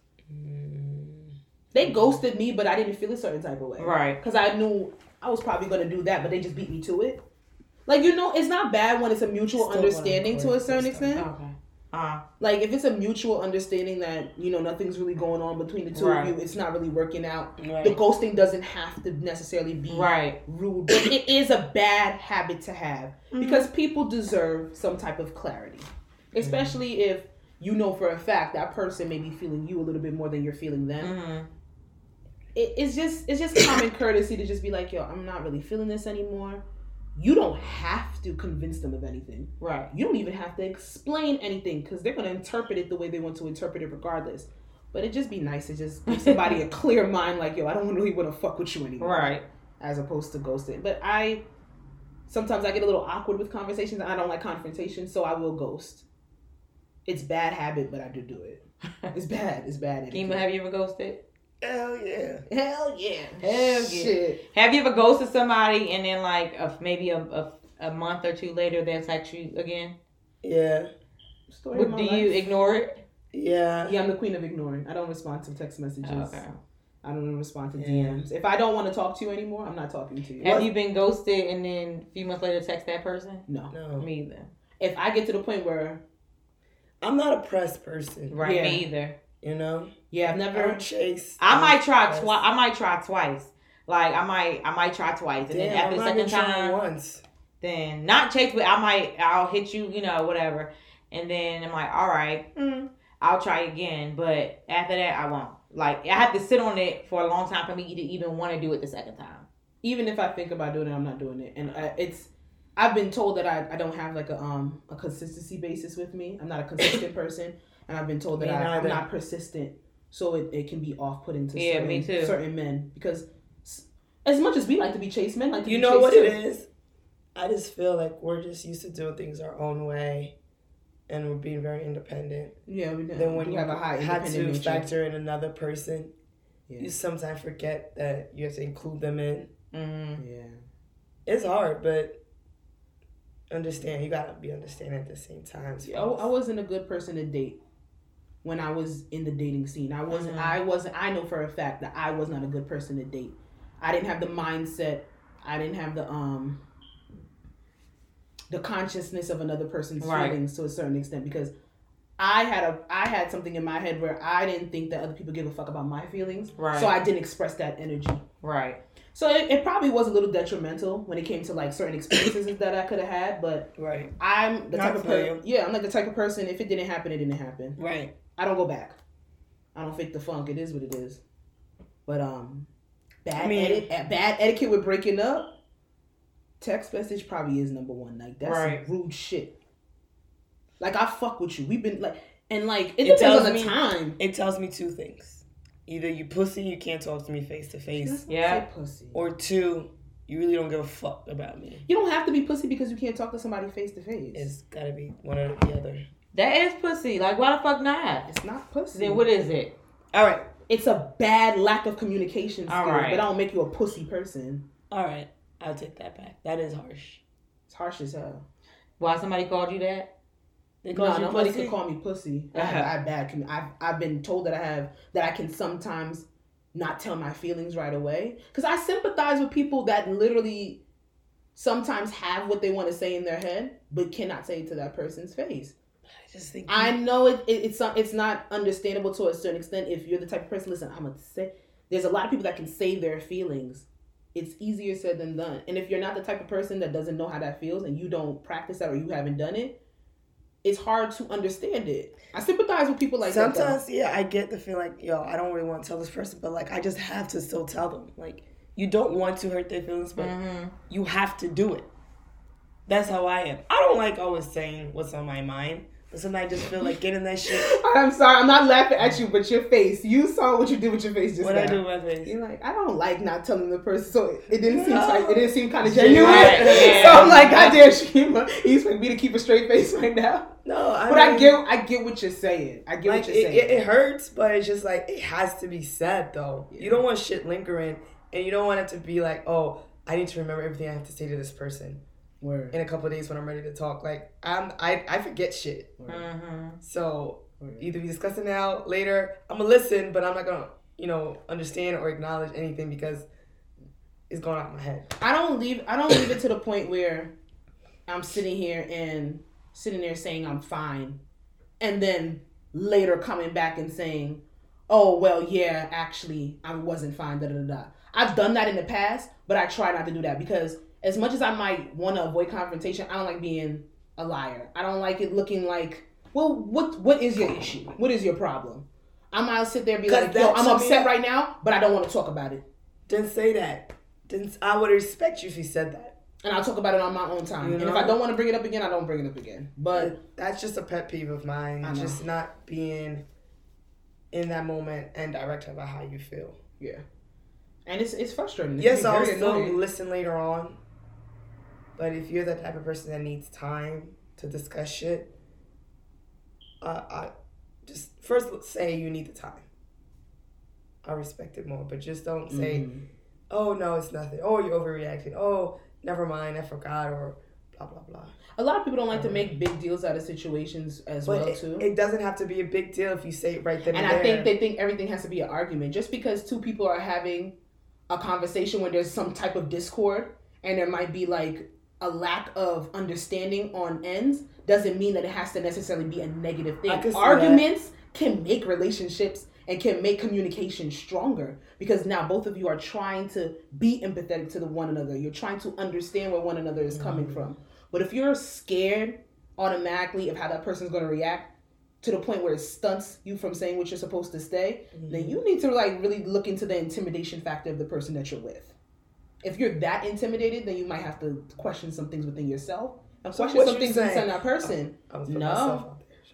Mm. they ghosted me, but I didn't feel a certain type of way. Right. Because I knew I was probably gonna do that, but they just beat me to it. Like, you know, it's not bad when it's a mutual Still understanding wanna to a record certain this time. extent. Okay. Uh, Like, if it's a mutual understanding that, you know, nothing's really going on between the two Right. of you, it's not really working out. Right. The ghosting doesn't have to necessarily be right. rude, but it is a bad habit to have because people deserve some type of clarity, especially if you know for a fact that person may be feeling you a little bit more than you're feeling them. Mm-hmm. It, it's just it's just common courtesy to just be like, yo, I'm not really feeling this anymore. You don't have to convince them of anything. Right. You don't even have to explain anything because they're going to interpret it the way they want to interpret it regardless. But it'd just be nice to just give somebody a clear mind like, yo, I don't really want to fuck with you anymore. Right. As opposed to ghosting. But I, sometimes I get a little awkward with conversations and I don't like confrontation, so I will ghost. It's bad habit, but I do do it. It's bad. It's bad. Kima, have you ever ghosted? Hell yeah. Hell yeah. Hell yeah. Shit. Have you ever ghosted somebody and then like a, maybe a, a, a month or two later they'll text you again? Yeah. Story of But my do you life. ignore it? Yeah. Yeah, I'm the queen of ignoring. I don't respond to text messages. Oh, okay. I don't respond to Yeah. D Ms. If I don't want to talk to you anymore, I'm not talking to you. Have you been ghosted and then a few months later text that person? No. No. Me either. If I get to the point where, I'm not a pressed person. Right. Yeah. Me either. You know? yeah, I've I never. don't chase. I might try pressed. twice. I might try twice. Like I might, I might try twice, and Damn, then after I'm the not second even trying time, once. then not chase, but I might, I'll hit you, you know, whatever, and then I'm like, all right, mm, I'll try again, but after that, I won't. Like I have to sit on it for a long time for me to even want to do it the second time. Even if I think about doing it, I'm not doing it. And uh, it's, I've been told that I, I don't have like a um a consistency basis with me. I'm not a consistent person, and I've been told that Me I, I'm neither. not persistent, so it, it can be off-putting to Yeah, certain, me too. certain men because s- as much as we like to be chased, men like to You be know chased what too. it is? I just feel like we're just used to doing things our own way, and we're being very independent. Yeah, we do. Then when we you have a high had independent to nature. factor in another person, Yeah. you sometimes forget that you have to include them in. Mm-hmm. Yeah. It's hard, but understand. You gotta be understanding at the same time. I, I wasn't a good person to date when I was in the dating scene. I wasn't. Mhm. I wasn't. I know for a fact that I was not a good person to date. I didn't have the mindset. I didn't have the um. The consciousness of another person's Right. feelings to a certain extent because I had a I had something in my head where I didn't think that other people give a fuck about my feelings, Right. so I didn't express that energy. Right. So it, it probably was a little detrimental when it came to like certain experiences that I could have had, but Right. I'm the Not type of for person. you. Yeah, I'm like the type of person. If it didn't happen, it didn't happen. Right. I don't go back. I don't fake the funk. It is what it is. But um, bad I mean- edit, uh, bad etiquette with breaking up. Text message probably is number one. Like that's Right. rude shit. Like I fuck with you. We've been like, and like it, It depends tells on the me- time. It tells me two things. Either you pussy, you can't talk to me face to face, Yeah. Say pussy. or two, you really don't give a fuck about me. You don't have to be pussy because you can't talk to somebody face to face. It's gotta be one or the other. That is pussy. Like why the fuck not? It's not pussy. Then what is it? All right. It's a bad lack of communication skills, All right. but I don't make you a pussy person. All right. I'll take that back. That is harsh. It's harsh as hell. Why somebody called you that? They No, call you nobody pussy? could call me pussy. I, have, Uh-huh. I have bad. commu- I've I've been told that I have that I can sometimes not tell my feelings right away because I sympathize with people that literally sometimes have what they want to say in their head but cannot say it to that person's face. I just think I know it, it it's not, it's not understandable to a certain extent if you're the type of person. Listen, I'm gonna say there's a lot of people that can say their feelings it's easier said than done. And if you're not the type of person that doesn't know how that feels and you don't practice that or you haven't done it, it's hard to understand it. I sympathize with people like Sometimes, that. Sometimes, yeah, I get the feeling like, yo, I don't really want to tell this person, but like, I just have to still tell them. Like, you don't want to hurt their feelings, but mm-hmm. you have to do it. That's how I am. I don't like always saying what's on my mind. But sometimes I just feel like getting that shit. I'm sorry, I'm not laughing at you, but your face. You saw what you did with your face just what now. What I do with my face? You're like, I don't like not telling the person, so it didn't seem like it didn't seem kind of genuine. Right, yeah. So I'm like, goddamn, Shima, you expect me to keep a straight face right now? No, I but mean, I get, I get what you're saying. I get like, what you're it, saying. It, it hurts, but it's just like it has to be said though. Yeah. You don't want shit lingering, and you don't want it to be like, oh, I need to remember everything I have to say to this person. Word. In a couple of days when I'm ready to talk. Like, I'm, I I forget shit. Mm-hmm. So, Word. Either we discuss it now, later. I'm going to listen, but I'm not going to, you know, understand or acknowledge anything because it's going out of my head. I don't leave, I don't leave it to the point where I'm sitting here and sitting there saying I'm fine. And then later coming back and saying, oh, well, yeah, actually, I wasn't fine, da da da. I've done that in the past, but I try not to do that because as much as I might want to avoid confrontation, I don't like being a liar. I don't like it looking like, well, what what is your issue? What is your problem? I might sit there and be like, yo, I'm upset right now, but I don't want to talk about it. Didn't say that. Didn't I would respect you if you said that. And I'll talk about it on my own time. You know? And if I don't want to bring it up again, I don't bring it up again. But that's just a pet peeve of mine. Just not being in that moment and direct about how you feel. Yeah. And it's it's frustrating. It yes, I'll still listen later on. But if you're the type of person that needs time to discuss shit, uh, I just first say you need the time. I respect it more, but just don't say, mm-hmm. "Oh no, it's nothing." Oh, you're overreacting. Oh, never mind, I forgot, or blah blah blah. A lot of people don't like to make big deals out of situations as but well it, too. It doesn't have to be a big deal if you say it right then and, and there. I think they think everything has to be an argument. Just because two people are having a conversation where there's some type of discord and there might be like a lack of understanding on ends doesn't mean that it has to necessarily be a negative thing. Arguments that. Can make relationships and can make communication stronger because now both of you are trying to be empathetic to the one another. You're trying to understand where one another is coming mm-hmm. from. But if you're scared automatically of how that person's going to react to the point where it stunts you from saying what you're supposed to say, mm-hmm. then you need to like really look into the intimidation factor of the person that you're with. If you're that intimidated, then you might have to question some things within yourself and so question some things saying? Within that person. I, I was no.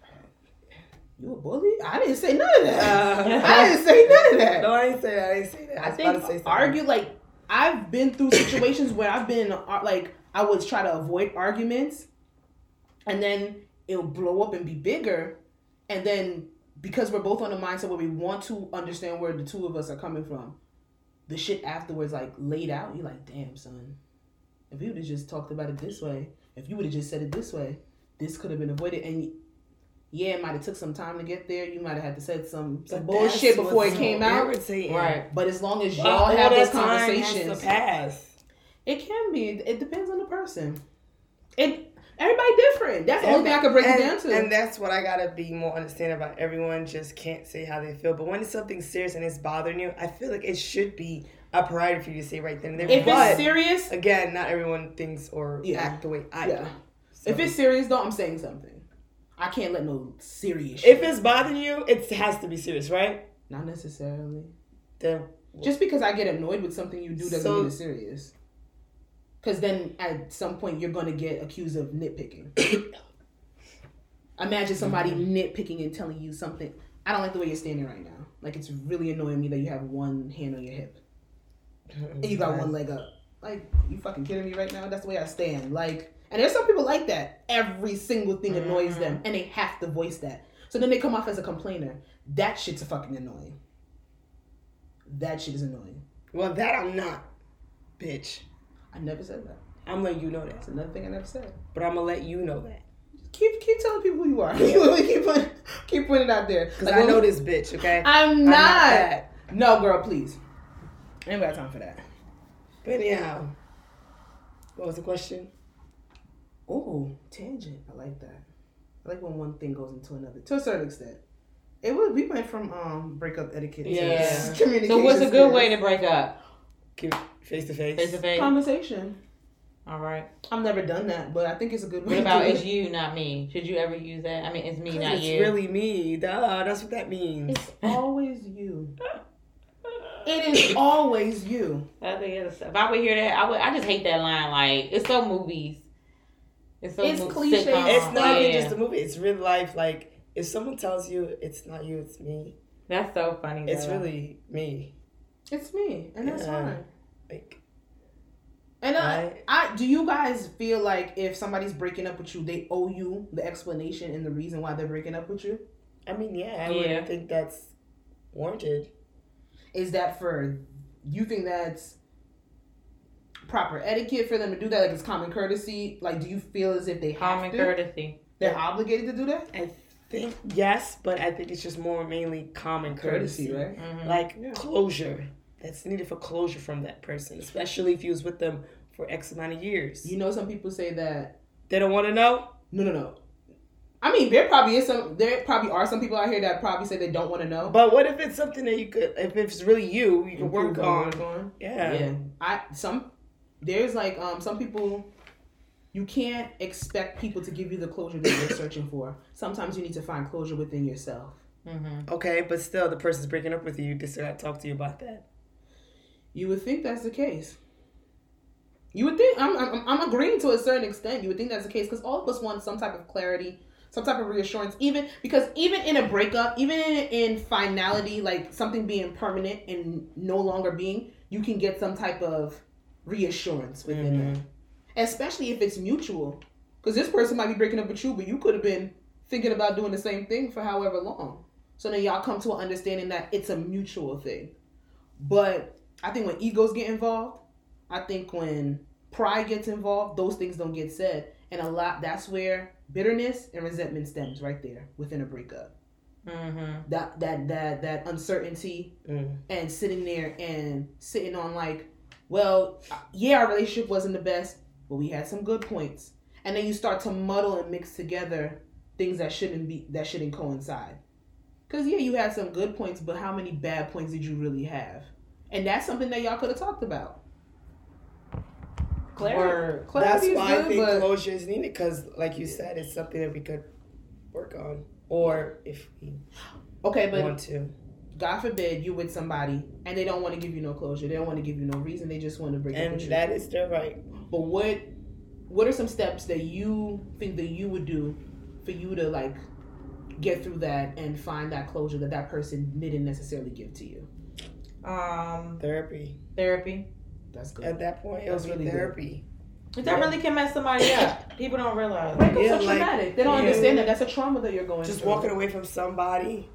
You a bully? I didn't say none of that. Uh, I didn't say none of that. No, I didn't say that. I didn't say that. I, I think argue, like, I've been through situations where I've been, like, I would try to avoid arguments and then it'll blow up and be bigger. And then because we're both on the mindset where we want to understand where the two of us are coming from, the shit afterwards, like, laid out, you're like, damn, son, if you would have just talked about it this way, if you would have just said it this way, this could have been avoided. And yeah, it might have took some time to get there. You might have had to said some, some bullshit before it came out. Right. But as long as y'all well, have those conversations, pass. It can be. It depends on the person. It everybody different. That's the only thing I can break and, it down to. And that's what I gotta be more understanding about. Everyone just can't say how they feel. But when it's something serious and it's bothering you, I feel like it should be a priority for you to say right then and there. If but, it's serious, again, not everyone thinks or yeah. act the way I yeah. do. So. If it's serious, though, I'm saying something. I can't let no serious shit. If it's bothering you, it has to be serious, right? Not necessarily. Then just because I get annoyed with something you do doesn't so, mean it's serious. Because then at some point you're going to get accused of nitpicking. Imagine somebody mm-hmm. nitpicking and telling you something. I don't like the way you're standing right now. Like, it's really annoying me that you have one hand on your hip. Mm-hmm. And you got one leg up. Like, you fucking kidding me right now? That's the way I stand. Like... And there's some people like that. Every single thing annoys mm-hmm. them. And they have to voice that. So then they come off as a complainer. That shit's fucking annoying. That shit is annoying. Well, that I'm not, bitch. I never said that. I'm letting you know that. That's another thing I never said. But I'm going to let you know that. Keep keep telling people who you are. keep, putting, keep putting it out there. Because like, I know this bitch, okay? I'm not. I'm not that. No, girl, please. I ain't got time for that. But anyhow, what was the question? Oh, tangent. I like that. I like when one thing goes into another. To a certain extent. It was, we went from um breakup etiquette yeah. to communication. So what's a good way to break up? Face to face. Face to face. Conversation. All right. I've never done that, but I think it's a good way What about to do it's it. you, not me? Should you ever use that? I mean, it's me, not It's you. really me. Duh, that's what that means. It's always you. It is always you. I think it's, if I would hear that, I would. I just hate that line. Like, it's so movies. It's so It's mo- cliche. sitcom. It's not even Yeah. just a movie. It's real life. Like, if someone tells you it's not you, it's me. That's so funny. It's though. really me. It's me, and that's Yeah. fine. Like, And I, Right. I, do you guys feel like if somebody's breaking up with you, they owe you the explanation and the reason why they're breaking up with you? I mean, yeah, I Yeah. would think that's warranted. Is that for you? Think that's proper etiquette for them to do that? Like it's common courtesy? Like, do you feel as if they have Common to? courtesy. They're obligated to do that? I think yes, but I think it's just more mainly common courtesy, right? Mhm. like Yeah. closure. That's needed for closure from that person, especially if you was with them for X amount of years. You know, some people say that. They don't want to know. No, no, no. I mean, there probably is some. There probably are some people out here that probably say they don't want to know. But what if it's something that you could, if it's really you, you can work Improve on? work on. Yeah. Yeah, I some there's like um some people you can't expect people to give you the closure that you're searching for. Sometimes you need to find closure within yourself. Mhm. Okay, but still, the person's breaking up with you. They still got to talk to you about that. You would think that's the case. You would think I'm I'm, I'm agreeing to a certain extent. You would think that's the case because all of us want some type of clarity, some type of reassurance. Even because even in a breakup, even in, in finality, like something being permanent and no longer being, you can get some type of reassurance within Mhm. that. Especially if it's mutual. Because this person might be breaking up with you, but you could have been thinking about doing the same thing for however long. So then y'all come to an understanding that it's a mutual thing. But I think when egos get involved, I think when pride gets involved, those things don't get said. And a lot, that's where bitterness and resentment stems right there within a breakup. Mhm. That, that, that, that uncertainty Mm. and sitting there and sitting on like, well, yeah, our relationship wasn't the best, but we had some good points. And then you start to muddle and mix together things that shouldn't be, that shouldn't coincide. Because yeah, you had some good points, but how many bad points did you really have? And that's something that y'all could have talked about. Clarity, Word. clarity That's is why I good, think but closure is needed because, like you said, it's something that we could work on, or if we okay, but want to. God forbid you with somebody and they don't want to give you no closure. They don't want to give you no reason. They just want to break up And with you. that is their right. But what what are some steps that you think that you would do for you to like get through that and find that closure that that person didn't necessarily give to you? Um, Therapy. therapy. That's good. At that point, That's it'll be really good. therapy. That really can mess somebody up. People don't realize. Breakups Yeah, are like- traumatic. They don't yeah. understand that. That's a trauma that you're going Just through. walking away from somebody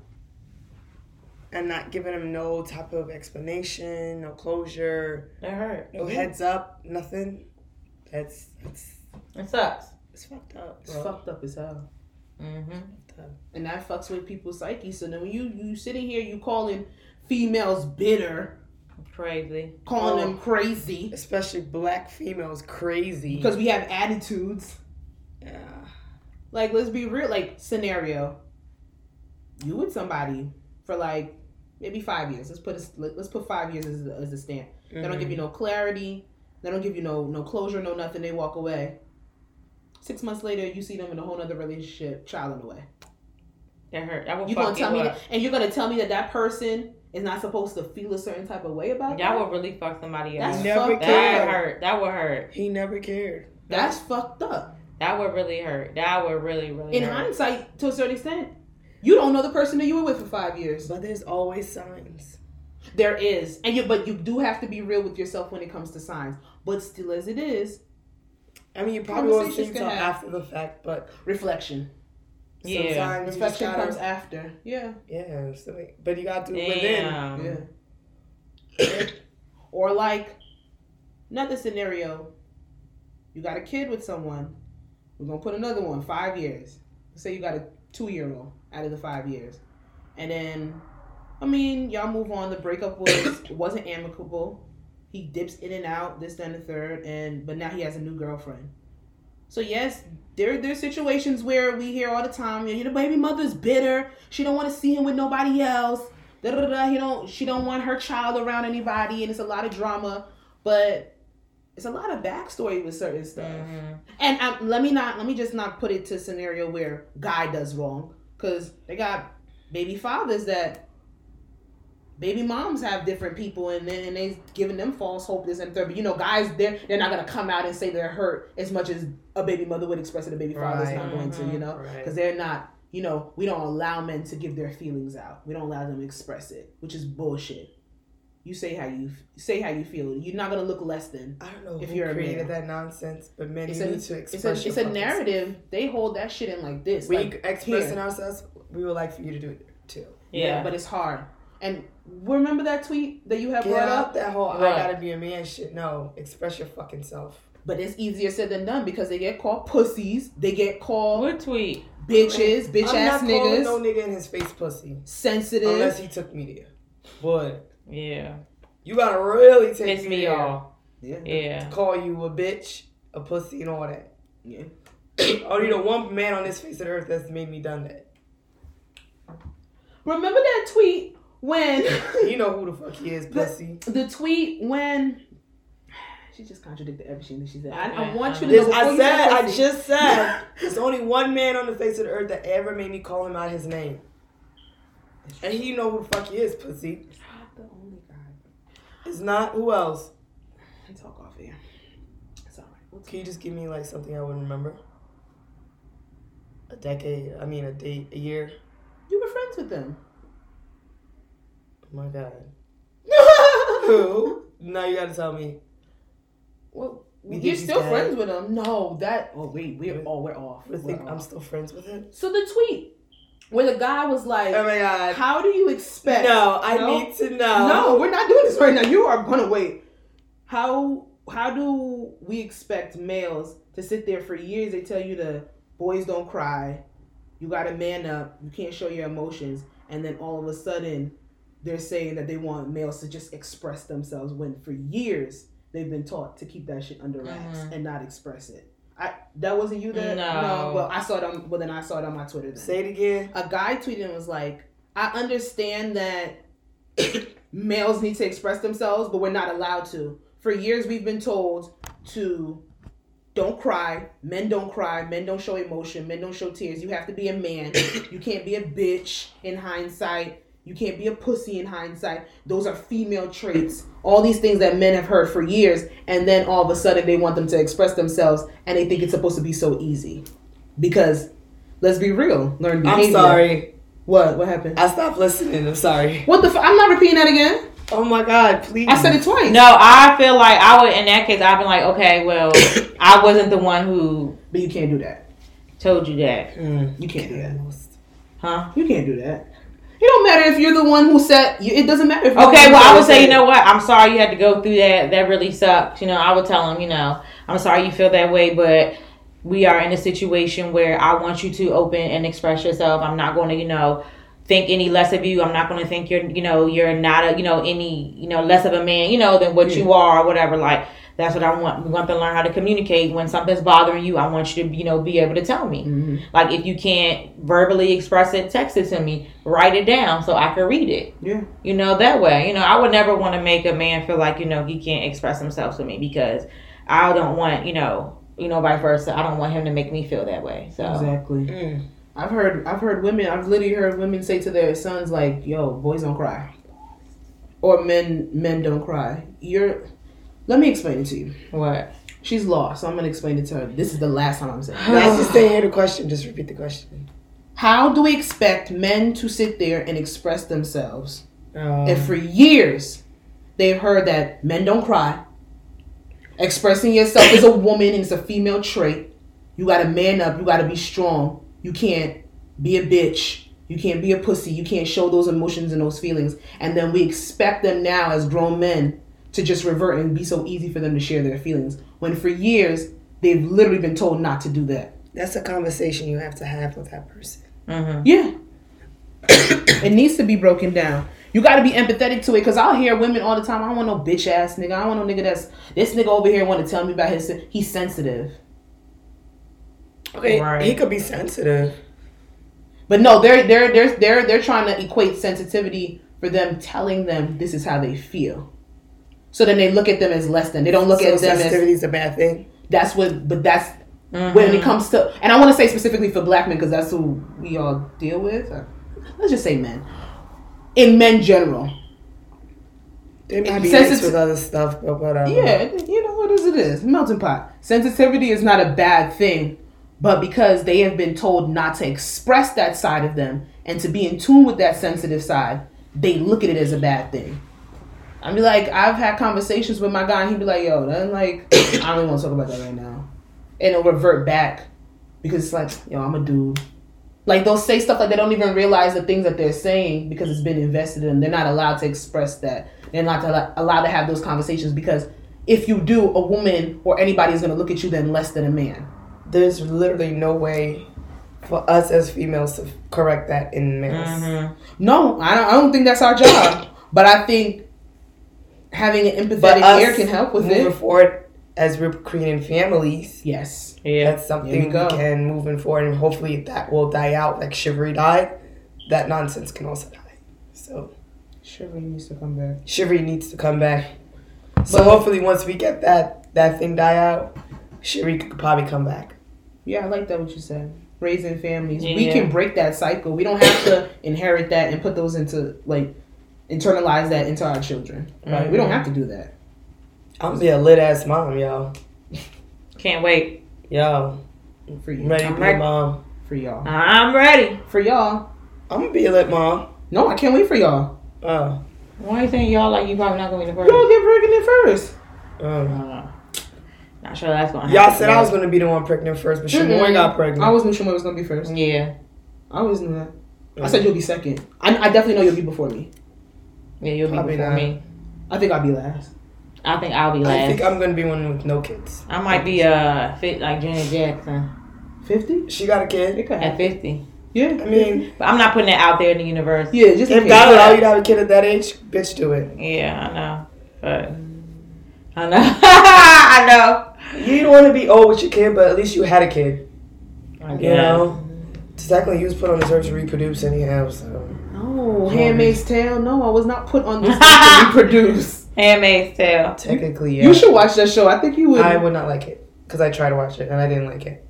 and not giving them no type of explanation, no closure, That hurt. no heads up, nothing. That's that's It sucks. it's fucked up, It's bro. fucked up as hell. Mm-hmm. Fucked up. And that fucks with people's psyche. So then when you you sitting here, you calling females bitter, Crazy. calling Oh. them crazy Especially black females, crazy. because we have attitudes. yeah. Like, let's be real. Like, scenario. You with somebody for like maybe five years. Let's put a, let's put five years as a, as a stamp. They don't give you no clarity. They don't give you no no closure, no nothing. They walk away. Six months later, you see them in a whole other relationship, child on the way. That hurt. That will You fuck gonna tell you me up. that, and you're gonna tell me that that person is not supposed to feel a certain type of way about That that? will really fuck somebody That's up. Never fucked That up. hurt. That would hurt. He never cared. That's fucked up. That would really hurt. That would really, really In hurt. hindsight, to a certain extent, you don't know the person that you were with for five years. But there's always signs. There is, and you but you do have to be real with yourself when it comes to signs. But still, as it is, I mean, you probably won't Conversations think can until have- after the fact, but reflection. Yeah. sometimes you just Reflection gotta, comes after. Yeah, yeah, so like, but you gotta do it within. Damn. yeah. Or like, another scenario. You got a kid with someone. We're gonna put another one. Five years. Let's say you got a two-year-old out of the five years, and then, I mean, y'all move on. The breakup was wasn't amicable. He dips in and out, this, then, the third, and but now he has a new girlfriend. So yes, there there's situations where we hear all the time, you know, the baby mother's bitter. She don't want to see him with nobody else. Da, da, da, da. He don't. She don't want her child around anybody, and it's a lot of drama. But it's a lot of backstory with certain stuff. Mm-hmm. And um, let me not. Let me just not put it to a scenario where guy does wrong, because they got baby fathers that. Baby moms have different people, and then and they giving them false hope. This and third, but you know, guys, they're they're not gonna come out and say they're hurt as much as a baby mother would express it. A baby father's right. not going to, you know, because right. they're not. You know, we don't allow men to give their feelings out. We don't allow them to express it, which is bullshit. You say how you say how you feel. You're not gonna look less than. I don't know if who you're created a man. that nonsense, but men it's you a, need to express. It's a, it's a narrative. They hold that shit in like this. We like, expressing here. ourselves. We would like for you to do it too. Yeah, yeah but it's hard. And remember that tweet that you have Get brought out up? That whole right. I gotta be a man shit. No, express your fucking self. But it's easier said than done because they get called pussies. They get called what tweet? Bitches, bitch I'm ass not niggas. No nigga in his face pussy. Sensitive. Unless he took me there. But yeah, you gotta really take piss me, me off. Yeah, yeah. Call you a bitch, a pussy, and all that. Yeah. Only the one man on this face of the earth that's made me done that. Remember that tweet when you know who the fuck he is, pussy. The, the tweet when she just contradicted everything that she said. I, I want you to this, know. I said, I just said, there's only one man on the face of the earth that ever made me call him out his name, and he know who the fuck he is, pussy. It's not the only guy. It's not. Who else? I talk off here. It's all right. We'll Can you just give me like something I wouldn't remember? A decade. I mean, a date, a year. You were friends with them. Oh my god. Who? Now you gotta tell me. Well, you're still friends with him. No, that. Oh wait, we're oh we're off. I think we're I'm off. still friends with him. So the tweet where the guy was like, "Oh my god, how do you expect?" No, I no? need to know. No, we're not doing this right now. You are gonna wait. How how do we expect males to sit there for years? They tell you the boys don't cry. You gotta man up. You can't show your emotions, and then all of a sudden, they're saying that they want males to just express themselves when for years they've been taught to keep that shit under wraps mm-hmm. and not express it. I that wasn't you that no. no. Well, I saw it on. Well, then I saw it on my Twitter. Then. Say it again. A guy tweeted and was like, "I understand that males need to express themselves, but we're not allowed to. For years, we've been told to." Don't cry. Men don't cry. Men don't show emotion. Men don't show tears. You have to be a man. You can't be a bitch in hindsight. You can't be a pussy in hindsight. Those are female traits. All these things that men have heard for years, and then all of a sudden they want them to express themselves, and they think it's supposed to be so easy. Because, let's be real, learn behavior. I'm sorry. What? What happened? I stopped listening. I'm sorry. What the f- I'm not repeating that again. Oh my God, please. I said it twice. No, I feel like I would, in that case, I'd be like, okay, well, I wasn't the one who... But you can't do that. Told you that. Mm, you can't do that. Huh? You can't do that. It don't matter if you're the one who said... You, it doesn't matter if you're Okay, well, I would say, you know what? I'm sorry you had to go through that. That really sucked. You know, I would tell him, you know, I'm sorry you feel that way, but we are in a situation where I want you to open and express yourself. I'm not going to, you know... think any less of you. I'm not going to think you're, you know, you're not a, you know, any, you know, less of a man, you know, than what yeah. you are or whatever. Like, that's what I want. We want to learn how to communicate. When something's bothering you, I want you to, you know, be able to tell me. Mm-hmm. Like, if you can't verbally express it, text it to me. Write it down so I can read it. Yeah. You know, that way. You know, I would never want to make a man feel like, you know, he can't express himself to me because I don't want, you know, you know, vice versa. I don't want him to make me feel that way. So exactly. Mm. I've heard I've heard women I've literally heard women say to their sons like, yo, boys don't cry. Or men men don't cry. You're let me explain it to you. What? She's lost, so I'm gonna explain it to her. This is the last time I'm saying it. Let's just stay here the question, just repeat the question. How do we expect men to sit there and express themselves um, if for years they've heard that men don't cry? Expressing yourself as a woman is a female trait. You gotta man up, you gotta be strong. You can't be a bitch. You can't be a pussy. You can't show those emotions and those feelings. And then we expect them now as grown men to just revert and be so easy for them to share their feelings. When for years, they've literally been told not to do that. That's a conversation you have to have with that person. Mm-hmm. Yeah. It needs to be broken down. You got to be empathetic to it. Because I'll hear women all the time, I don't want no bitch ass nigga. I don't want no nigga that's, this nigga over here want to tell me about his, he's sensitive. Okay, right. He could be sensitive, but no, they're they're they're they're they're trying to equate sensitivity for them telling them this is how they feel. So then they look at them as less than. They don't look so at them as... sensitivity is a bad thing? That's what... But that's... Mm-hmm. When it comes to... And I want to say specifically for black men, because that's who we all deal with. Or, let's just say men. In men general. They might be Sensit- mixed with other stuff, but whatever. Yeah, you know what is it is. Melting pot. Sensitivity is not a bad thing, but because they have been told not to express that side of them and to be in tune with that sensitive side, they look at it as a bad thing. I mean, like, I've had conversations with my guy and he'd be like, yo, then like, I don't even want to talk about that right now. And it'll revert back because it's like, yo, I'm a dude. Like, they'll say stuff like they don't even realize the things that they're saying because it's been invested in them. They're not allowed to express that. They're not to, allowed to have those conversations because if you do, a woman or anybody is going to look at you then less than a man. There's literally no way for us as females to correct that in males. Mm-hmm. No, I don't, I don't think that's our job. But I think having an empathetic ear can help with moving it. forward, as we're creating families, Yes. Yeah. that's something There we, we go. can moving forward, and hopefully that will die out like Shivery died. That nonsense can also die. So Shivery needs to come back. Shivery needs to come back. So But- hopefully once we get that that thing die out, Shivery could probably come back. Yeah, I like that what you said. Raising families. We Yeah. can break that cycle. We don't have to inherit that and put those into, like, internalize that into our children. Right? Mm-hmm. We don't have to do that. I'm gonna be a lit ass mom, yo. Can't wait. Yo. For you. I'm ready to I'm be ready. a mom. For y'all. I'm ready. For y'all. I'm gonna be a lit mom. No, I can't wait for y'all. Oh. Why are you saying y'all like you probably not gonna be the Y'all first? get pregnant first. Um. Uh, not sure that's gonna happen. Y'all said I was gonna be the one pregnant first, but Shamoy Mm-mm. got pregnant. I always knew Shamoy was going to be first. Yeah. I always knew that. I said you'll be second. I, I definitely know you'll be before me. Yeah, you'll be Probably before not. me. I think I'll be last. I think I'll be last. I think I'm gonna be one with no kids. I might be uh fit like Janet Jackson fifty? She got a kid. It could at happen. fifty. Yeah. I mean, But I'm not putting that out there in the universe. yeah, just in if case. God allow you to have a kid at that age, bitch, do it. Yeah, I know. But I know. I know. You don't want to be old with your kid, but at least you had a kid. I You guess. know, technically, he was put on this earth to reproduce anyhow. So No, Handmaid's Tale. No, I was not put on this to reproduce. Handmaid's Tale. technically, yeah. You should watch that show. I think you would. I would not like it because I tried to watch it and I didn't like it.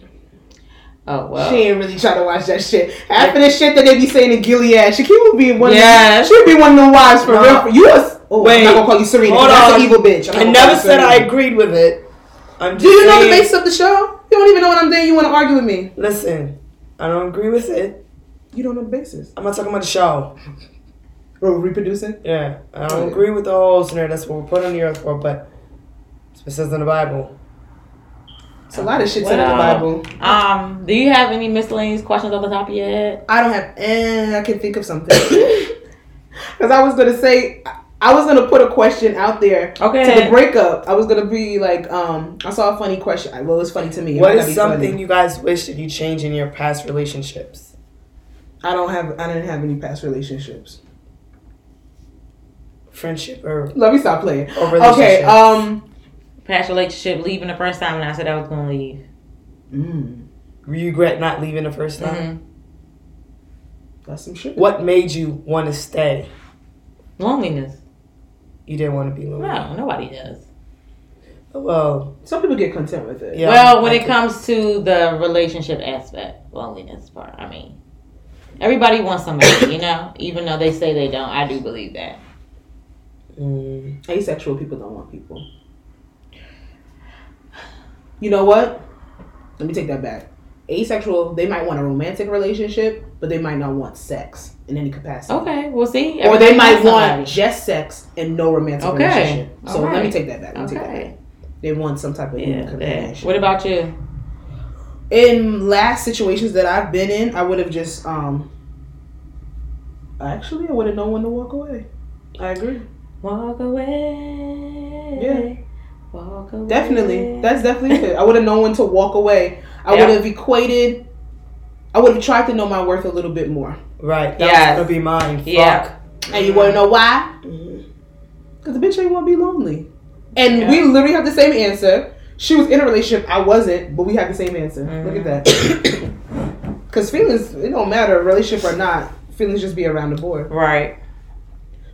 Oh well. She ain't really trying to watch that shit. After the shit that they be saying in Gilead, she would be one. Yes. Of the, she would be one of the wives for No. real. For you, was, oh, Wait. I'm not gonna call you Serena. Hold That's on. an evil bitch. I'm not I gonna never call you said I Serena. agreed with it. I'm just Do you know the saying- base of the show? You don't even know what I'm saying. You want to argue with me? Listen, I don't agree with it. You don't know the basis. I'm not talking about the show. Or reproducing? Yeah, I don't Oh, yeah. agree with the whole scenario. That's what we're put on the earth for, but it says in the Bible. It's a lot of shit said in the Well, Bible. Um, do you have any miscellaneous questions off the top of your head? I don't have. Eh, I can think of something. Because I was gonna say, I was gonna put a question out there Okay. to the breakup. I was gonna be like, um, I saw a funny question. Well, it was funny to me. It What might not is be something funny. you guys wish that you changed in your past relationships? I don't have. I didn't have any past relationships. Friendship or, Let me stop playing. or relationships? Okay. Um. Past relationship, leaving the first time, and I said I was gonna leave. Mm, regret not leaving the first time? Mm-hmm. that's some shit. What made you want to stay? Loneliness. You didn't want to be lonely. No, nobody does. Well, Some people get content with it. yeah. well, when I it could- comes to the relationship aspect, loneliness part, I mean, everybody wants somebody, you know, even though they say they don't. I do believe that. Mm, Asexual people don't want people. You know what? Let me take that back. Asexual, they might want a romantic relationship, but they might not want sex in any capacity. Okay, we'll see. Or they Everybody might wants want somebody. just sex and no romantic Okay. relationship. So All let me right. take that back. Let me take that Okay. back. They want some type of Yeah. human yeah. companionship. What about you? In last situations that I've been in, I would have just um actually I would have known when to walk away. I agree. Walk away. Yeah. Walk away. Definitely. That's definitely it. I would have known when to walk away. I Yeah. would have equated I would have tried to know my worth a little bit more. right. That Yes. was going to be mine. Yeah. Fuck. And you wanna know why? Mhm. Because the bitch ain't wanna be lonely. And Yeah. we literally have the same answer. She was in a relationship, I wasn't, but we had the same answer. Mhm. Look at that. Because feelings, it don't matter, relationship or not, feelings just be around the board. Right.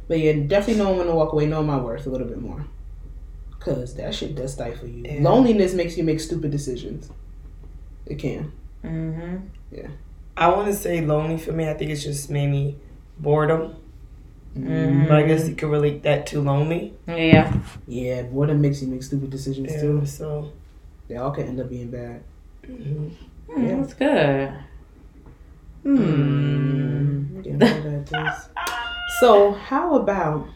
But yeah, definitely knowing when to walk away, knowing my worth a little bit more. Because that shit does stifle you. Yeah. Loneliness makes you make stupid decisions. It can. Mm-hmm. Yeah. I want to say lonely for me. I think it's just maybe boredom. Mm-hmm. But I guess you could relate that to lonely. Yeah. Yeah, boredom makes you make stupid decisions Yeah, too. So they all can end up being bad. Mm-hmm. Mm, yeah. That's good. Hmm. Mm. So how about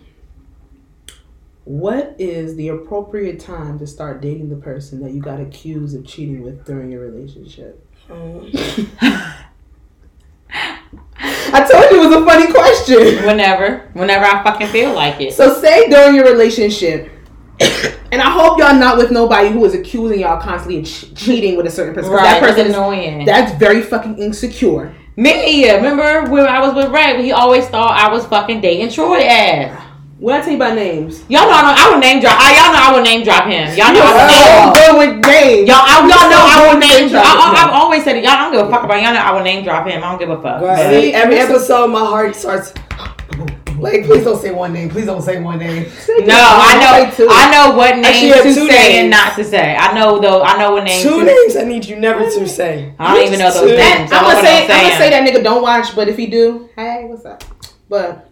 what is the appropriate time to start dating the person that you got accused of cheating with during your relationship? Um. I told you it was a funny question. Whenever. Whenever I fucking feel like it. So say during your relationship, and I hope y'all not with nobody who is accusing y'all constantly of ch- cheating with a certain person. Right, that person is annoying. That's very fucking insecure. Me, yeah. Remember when I was with Ray, he always thought I was fucking dating Troy ass. When I tell you about names, y'all know I, don't, I would name drop. I, y'all know I would name drop him. Y'all know I would name drop with names. Y'all, I, y'all know I would name drop. I, I, I've always said it. Y'all don't give a fuck about. Y'all know I would name drop him. I don't give a fuck. Right. See, every episode, my heart starts. Like, please don't say one name. Please don't say one name. No, I know. I know what name to say names. And not to say. I know though. I know what name. Two names. I need you never to say. I don't even know those names. I'm gonna say. I'm gonna say that nigga don't watch. But if he do, hey, what's up? But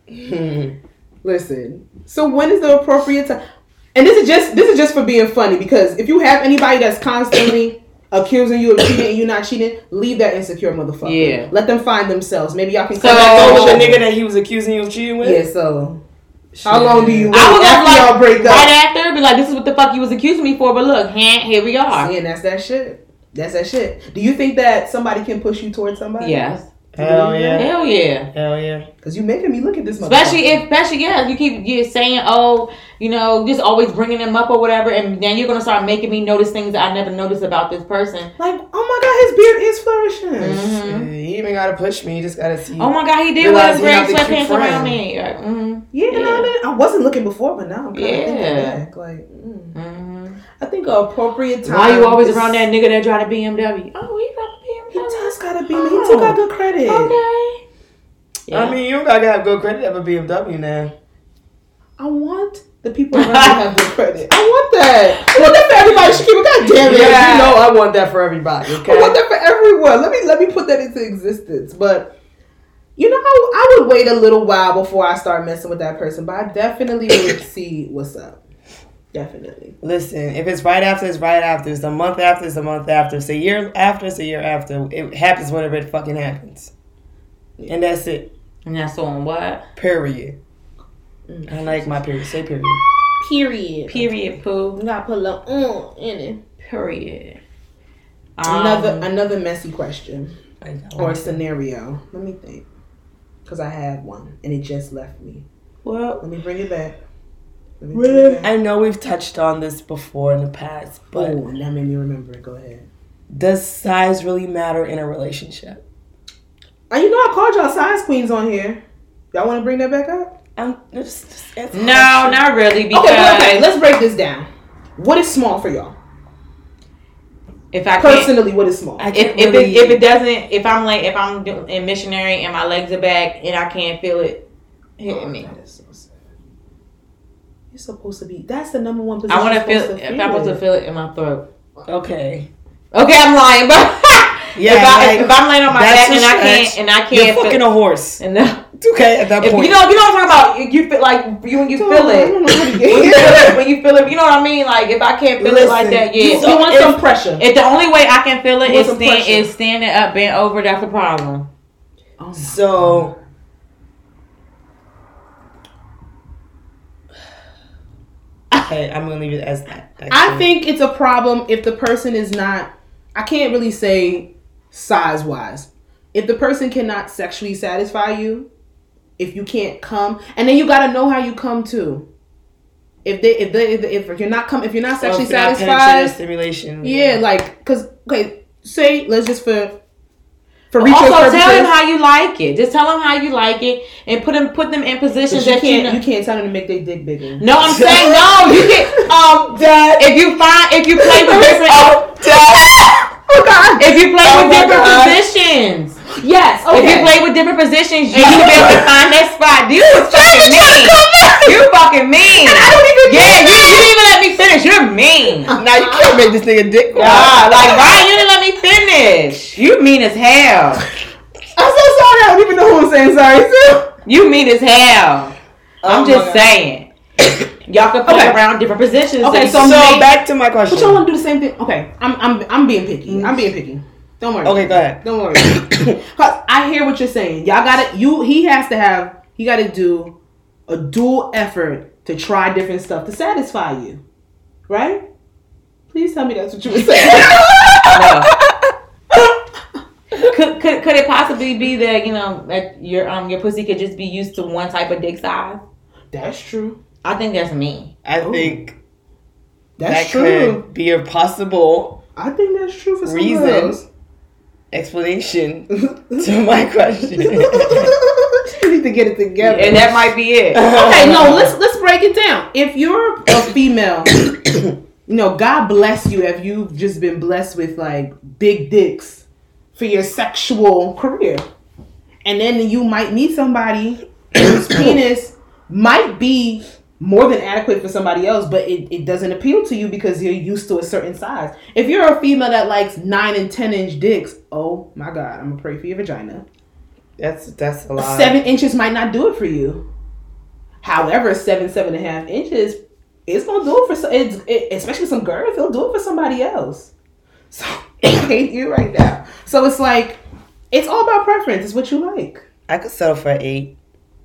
listen. So when is the appropriate time? And this is just this is just for being funny, because if you have anybody that's constantly accusing you of cheating and you not cheating, leave that insecure motherfucker. Yeah. Let them find themselves. Maybe y'all can so go with the nigga that he was accusing you of cheating with? Yeah, so how long do you wait I was after like, y'all break up? Right after, be like, this is what the fuck you was accusing me for, but look, here we are. See, and that's that shit. That's that shit. Do you think that somebody can push you towards somebody? Yes. Hell yeah. Hell yeah. Hell yeah. Because you making me look at this motherfucker. Especially if, especially, yeah, you keep you saying, oh, you know, just always bringing them up or whatever, and then you're going to start making me notice things that I never noticed about this person. Like, oh my God, his beard is flourishing. Mm-hmm. He even got to push me. He just got to see. Oh my God, he did wear gray sweatpants around me. Like, mm-hmm. Yeah, yeah. No, I, I wasn't looking before, but now I'm kind of yeah. thinking back. Like, mm. mm-hmm. I think an appropriate time. Why you always is... around that nigga that drive a B M W? Oh, he got a B M W. He just got a B M W. Oh. He took out good credit. Okay. Yeah. I mean, you don't gotta have good credit to have a B M W now. I want the people around me to have good credit. I want that. I want that for everybody. Shakira, God damn it. Yeah, you know I want that for everybody, okay? I want that for everyone. Let me let me put that into existence. But, you know, I, I would wait a little while before I start messing with that person. But I definitely would see what's up. Definitely. Listen, if it's right after, it's right after. It's a month after, it's a month after. It's a year after, it's a year after. It happens whenever it fucking happens. Yeah. And that's it. And that's on what? Period. Mm. I like my period. Say period. Period. Period, poo. You gotta put a little mm in it. Period. Another um, another messy question. Or a scenario. Let me think. Because I had one and it just left me. Well, let me bring it back. Let me bring it back. I know we've touched on this before in the past, but oh, and that made me remember it. Go ahead. Does size really matter in a relationship? And you know I called y'all size queens on here. Y'all want to bring that back up? I'm just, just no, not really. Because okay, okay, let's break this down. What is small for y'all? If I personally, what is small? If if really... it if it doesn't, if I'm like if I'm doing in missionary and my legs are back and I can't feel it hitting oh, me. That is so sad. You're supposed to be. That's the number one position. I want to feel. If I'm supposed to feel it in my throat. Okay. Okay, I'm lying, but. Yeah, if, I, like, if I'm laying on my back and I can't and I can't, you're fucking feel, a horse. And then, okay, at that if, point, you know, you know what I'm talking about. You feel like you when you feel it, when you feel it, when you feel it, you know what I mean. Like if I can't feel Listen, it like that, yeah. You, so you want if, some pressure. If the only way I can feel it is stand is standing up, bent over. That's a problem. Oh so. Okay, I'm gonna leave it as that. Actually. I think it's a problem if the person is not. I can't really say size wise. If the person cannot sexually satisfy you, if you can't come, and then you gotta know how you come too. If they, if they, if, if you're not come, if you're not sexually so if you're satisfied, not stimulation. Yeah, yeah, like because okay, say let's just for for also purposes, tell them how you like it. Just tell them how you like it, and put them put them in positions you that can't, you know. You can't tell them to make their dick bigger. No, I'm saying no. You can um Dad, if you find if you play with different. Oh, Dad. Oh God. If you play oh with different God. positions. Yes. Okay. If you play with different positions, you will be able to find that spot. You was fucking me. mean? Now you can't make this nigga dick. God, like Ryan, you didn't let me finish. You mean as hell. I'm so sorry. I don't even know who I'm saying sorry to. You mean as hell. I'm Oh just my God. saying. Y'all can play Okay. around different positions. Okay, and so So make- back to my question. But y'all want to do the same thing? Okay, I'm I'm I'm being picky. I'm being picky. Don't worry. Okay, go ahead. Don't worry. Cause I hear what you're saying. Y'all got to you. He has to have. He got to do a dual effort to try different stuff to satisfy you, right? Please tell me that's what you were saying. No. could, could could it possibly be that, you know, that your um your pussy could just be used to one type of dick size? That's true. I think that's me. I Ooh. think That's that true. could be a possible I think that's true for some reason, girls. explanation to my question. You need to get it together. And that might be it. Okay, no, let's let's break it down. If you're a female, you know, God bless you if you've just been blessed with like big dicks for your sexual career. And then you might meet somebody whose penis might be more than adequate for somebody else, but it, it doesn't appeal to you because you're used to a certain size. If you're a female that likes nine and ten inch dicks, oh my God, I'm gonna pray for your vagina. That's that's a lot. Seven inches might not do it for you. However, seven, seven and a half inches, it's gonna do it for some. It's, it, especially some girls, it'll do it for somebody else. So I hate you right now. So it's like, it's all about preference. It's what you like. I could settle for eight,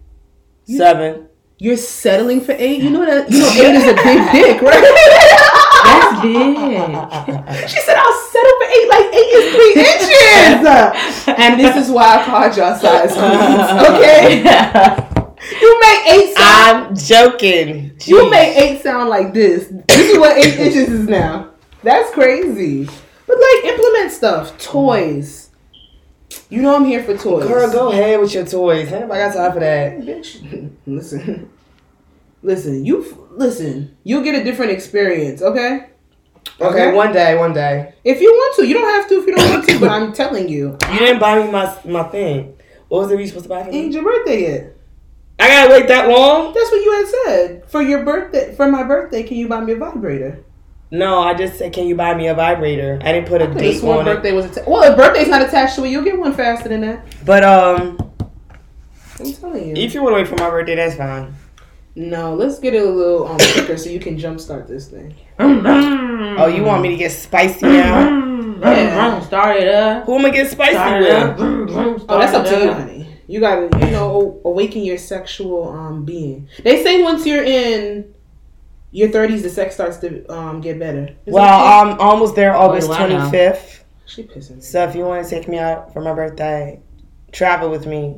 seven. You're settling for eight. You know that. You know eight is a big dick, right? That's big. She said, "I'll settle for eight. Like eight is three inches." And this is why I called y'all size queens. Okay. You make eight sound. I'm joking. You Jeez. make eight sound like this. This is what eight inches is now. That's crazy. But like, implement stuff, toys. You know I'm here for toys. Girl, go ahead with your toys. Ain't nobody got time for that. Bitch, listen, listen. You listen. You'll get a different experience. Okay. Okay, one day, one day. If you want to, you don't have to. If you don't want to, but I'm telling you, You didn't buy me my my thing. What was it you supposed to buy for it ain't me? your birthday yet. I gotta wait that long? That's what you had said for your birthday. For my birthday, can you buy me a vibrator? No, I just said, can you buy me a vibrator? I didn't put a This date one on it. birthday was atta- well. If birthday's not attached to it, you'll get one faster than that. But um, I'm telling you. if you want to wait for my birthday, that's fine. No, let's get it a little um, quicker so you can jumpstart this thing. Oh, you want me to get spicy now? Yeah. Start it up. Who am I get spicy Start it up. with? Oh, that's up to you, honey. You gotta, you know, awaken your sexual um being. They say once you're in your thirties, the sex starts to um get better. Is Well, that okay? I'm almost there, August What do I know? twenty-fifth. She pissing. me. So if you want to take me out for my birthday, travel with me.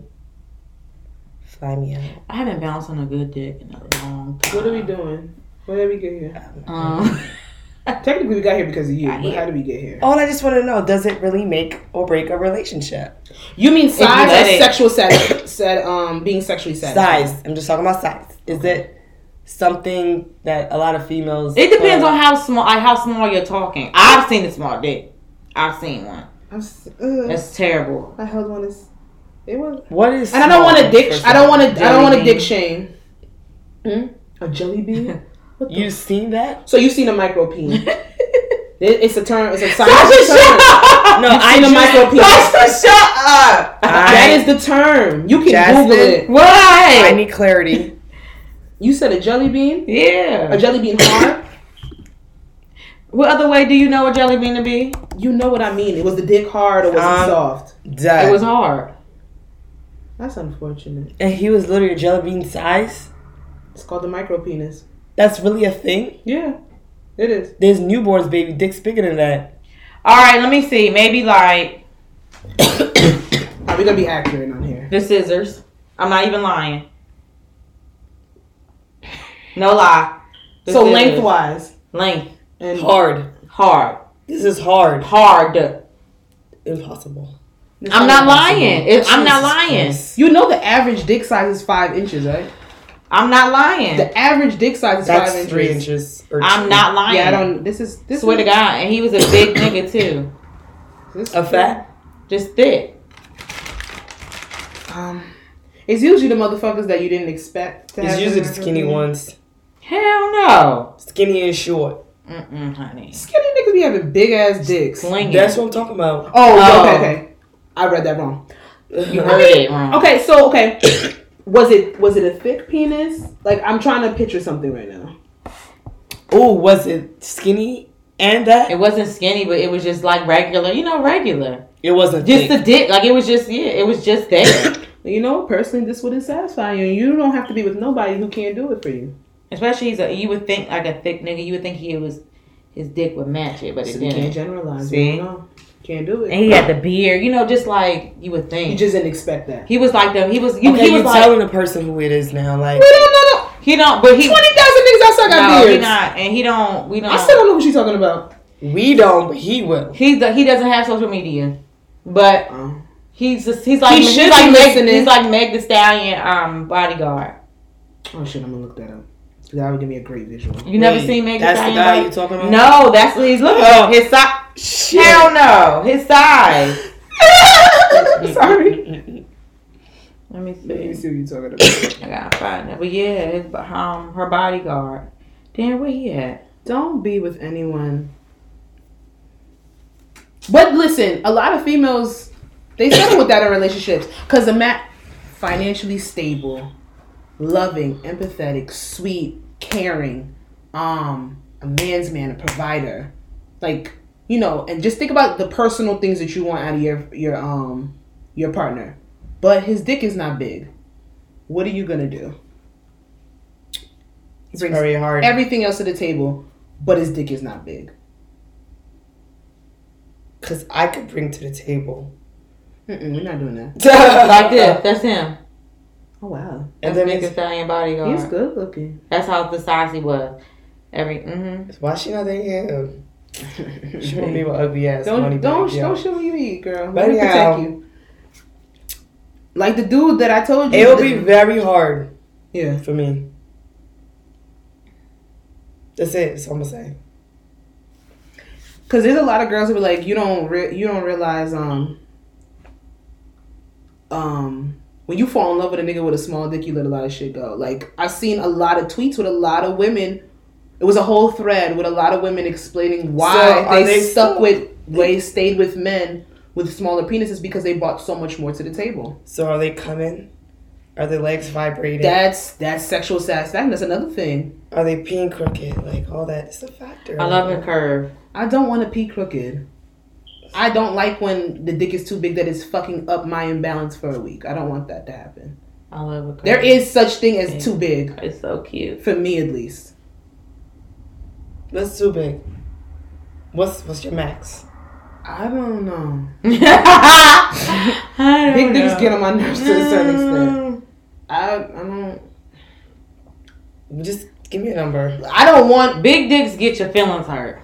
Fly me out. I haven't bounced on a good dick in a long time. What are we doing? When did we get here? Um, Technically, we got here because of you. I But hear. how did we get here? All I just want to know, does it really make or break a relationship? You mean size let or it- sexual sat, sat um being sexually satisfied? Size. I'm just talking about size. Is it something that a lot of females... it depends uh, on how small, like how small you're talking. I've seen a small dick. I've seen one. I'm s- uh, That's terrible. I held one. This. It was. What is... And I don't want to dick. first I don't of all? want to. I don't want to Jelly dick shame. Hmm? A jelly bean? What the You seen that? So you've seen a micro peen. It- It's a term. It's a Sasha, scientific shut term. up! No, You've I seen a just- micro penis. Sasha, shut up! That is the term. You can Jasmine? Google it. Why? I need clarity. You said a jelly bean. A Yeah. jelly bean hard. What other way do you know a jelly bean to be? You know what I mean. It was the dick hard or was Um, it soft? Duh. It was hard. That's unfortunate. And he was literally a jelly bean size? It's called the micro penis. That's really a thing? Yeah, it is. There's newborns, baby. Dick's bigger than that. All right, let me see. Maybe like Are we gonna be accurate on here? the scissors. I'm not even lying. No lie. The So scissors. lengthwise Length. and Hard. Hard. This is hard. Hard. Impossible. I'm not lying. It, I'm not Jesus lying. Christ. You know the average dick size is five inches, right? I'm not lying. The average dick size is That's five inches. three inches. Or I'm two. not lying. Yeah, I don't. This is this. Swear is, to God. And he was a big nigga too. This A fat? Just thick. Um, it's usually the motherfuckers that you didn't expect. To It's have usually in the their skinny company. ones. Hell no. Skinny and short. Mm-mm, honey. Skinny niggas be having big ass dicks. Slinging. That's what I'm talking about. Oh, Oh. okay, okay. I read that wrong. You heard it wrong. Okay, so okay, was it was it a thick penis? Like I'm trying to picture something right now. Oh, was it skinny and that? It wasn't skinny, but it was just like regular. You know, regular. It wasn't Just thick. the dick. Like it was just yeah. It was just there. You know, personally, this wouldn't satisfy you. You don't have to be with nobody who can't do it for you. Especially he's a, you would think like a thick nigga. You would think he was his dick would match it, but it So you didn't. can't generalize. See? You don't know. Can't do it. And he had the beard. You know, just like you would think. You just didn't expect that. He was like the he was you, Okay, he was you're like telling the person who it is now. Like, We don't know. he don't but he Twenty thousand niggas outside got no, he beards. not and he don't we don't I still don't know what she's talking about. we don't, but he will. He he doesn't have social media, but Oh. he's just, he's like He he's should like be Meg, listening. he's like Meg the Stallion um bodyguard. Oh shit! I'm gonna look that up. That would give me a great visual. You never Wait, seen Meg the that's the Stallion? guy body- you talking about? No, that's what he's looking Oh. at. His size. Shit. Hell no, his size. Sorry. Let me Let me see. see what you're talking about. I gotta find it. But yeah, his, um, her bodyguard. Damn, where he at? Don't be with anyone. But listen, a lot of females, they settle with that in relationships because a man financially stable, loving, empathetic, sweet, caring, um, a man's man, a provider, like you know, and just think about the personal things that you want out of your your um your partner. But his dick is not big. What are you gonna do? It's very hard. Everything else to the table, but his dick is not big. Because I could bring to the table. Mm-mm, we're not doing that. Like this. That's him. Oh wow, That's And then Meg the it's, Stallion bodyguard. he's good looking. That's how the size he was. Every mm-hmm. why she not dating him? She won't be with ugly ass Don't money don't bag, don't yo. show what you eat, girl. But Let me anyhow. protect you. Like the dude that I told you. It'll the- be very hard yeah. for me. That's it. That's all I'm gonna say. Cause there's a lot of girls who be like, you don't re- you don't realize um um when you fall in love with a nigga with a small dick, you let a lot of shit go. Like I've seen a lot of tweets with a lot of women. It was a whole thread with a lot of women explaining why So, are they, they stuck still- with they stayed with men with smaller penises because they brought so much more to the table. So are they coming? Are their legs vibrating? That's that's sexual satisfaction. That's another thing. Are they peeing crooked? Like all that is a factor. I love her curve. I don't want to pee crooked. I don't like when the dick is too big that it's fucking up my imbalance for a week. I don't want that to happen. I love her curve. There is such thing as too big. It's so cute. For me at least. That's too big. What's what's your max? I don't know. I don't Big know. dicks get on my nerves to a certain extent. I I don't Just give me a number. I don't want Big dicks get your feelings hurt.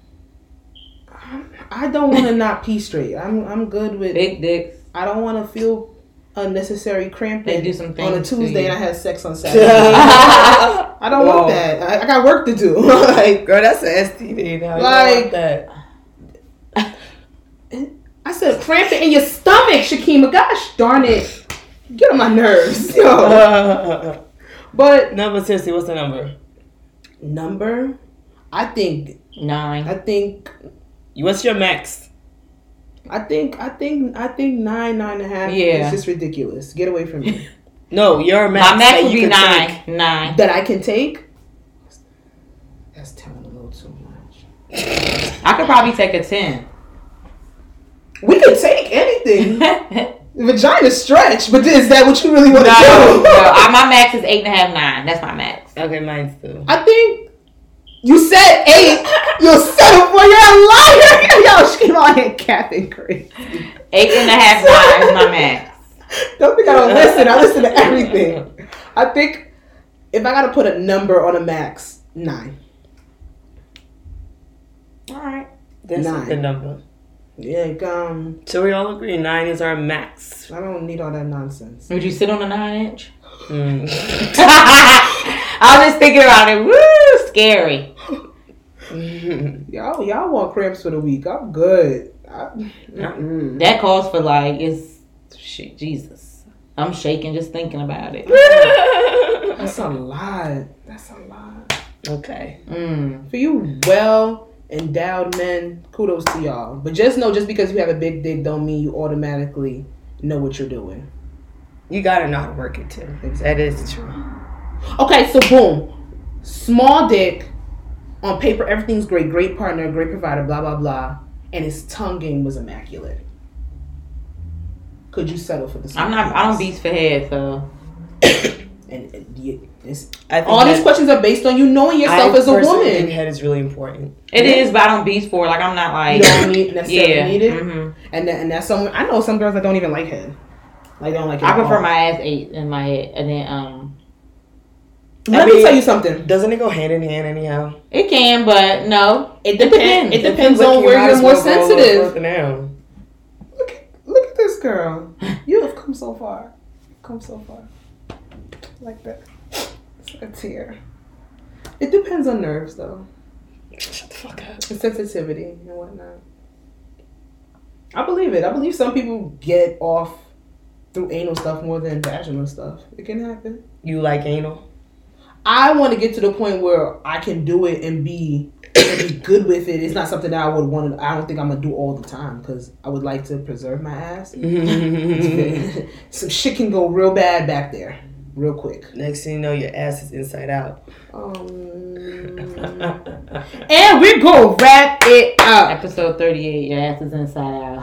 I don't want to not pee straight. I'm I'm good with Big dicks. I don't want to feel unnecessary cramping They do some on a things to Tuesday you. and I had sex on Saturday. I don't Whoa. want that. I, I got work to do. Like Girl, that's an S T D now. You Like- don't want that. I said, cramping in your stomach, Shakima. Gosh darn it. Get on my nerves. Yo. But No, but seriously, what's the number? number, I think, Nine. I think, What's your max? I think, I think, I think nine, nine and a half Yeah. is just ridiculous. Get away from me. No, your max. My max that would you be can nine. take. Nine. That I can take. That's telling a little too much. I could probably take a ten. We could take anything. Vagina stretch, but is that what you really want to No, do? no. I, my max is eight and a half, nine. That's my max. Okay, mine's too. I think you said eight. You'll settle for you're a liar. Yo, she came on here capping crazy. Eight and a half, nine is my max. Don't think I don't listen. I listen to everything. I think if I gotta put a number on a max, nine. All right. That's Nine. a good number. Yeah, like, um, So we all agree nine is our max. I don't need all that nonsense. Would you sit on a nine inch? Mm. I was just thinking about it. Woo, scary. Y'all, y'all want cramps for the week? I'm good. I, mm-mm. That calls for like it's shit. Jesus, I'm shaking just thinking about it. That's a lot. That's a lot. Okay. Mm. For you well endowed men, kudos to y'all. But just know, just because you have a big dick don't mean you automatically know what you're doing. You gotta know how to work it too. That is true. Okay, so boom. Small dick, on paper everything's great, great partner, great provider, blah blah blah, and his tongue game was immaculate. Could you settle for the small I'm not. penis? I don't beast for head, so. And, and you- it's, I think all these that- questions are based on you knowing yourself I as a personally think woman. head is really important. It is, but I don't beast for it. Like I'm not like. You don't need necessarily yeah. need it, Mm-hmm. and that, and that's someone I know. Some girls that don't even like head, like they don't like it. I at prefer all. my ass ate in my head, and then um. Let I me mean, tell you something. Doesn't it go hand in hand anyhow? It can, but no. It depends. It depends on Look, you where might you're as more well go a little sensitive. further down. Look, at- look at this girl. You have come so far. Come so far. Like that. It's a tear. It depends on nerves, though. Shut the fuck up. And sensitivity and whatnot. I believe it. I believe some people get off through anal stuff more than vaginal stuff. It can happen. You like anal? I want to get to the point where I can do it and be, and be good with it. It's not something that I would want to, I don't think I'm going to do all the time because I would like to preserve my ass. Some shit can go real bad back there, real quick. Next thing you know, your ass is inside out. Um, and we're going to wrap it up. Episode thirty-eight. Your ass is inside out.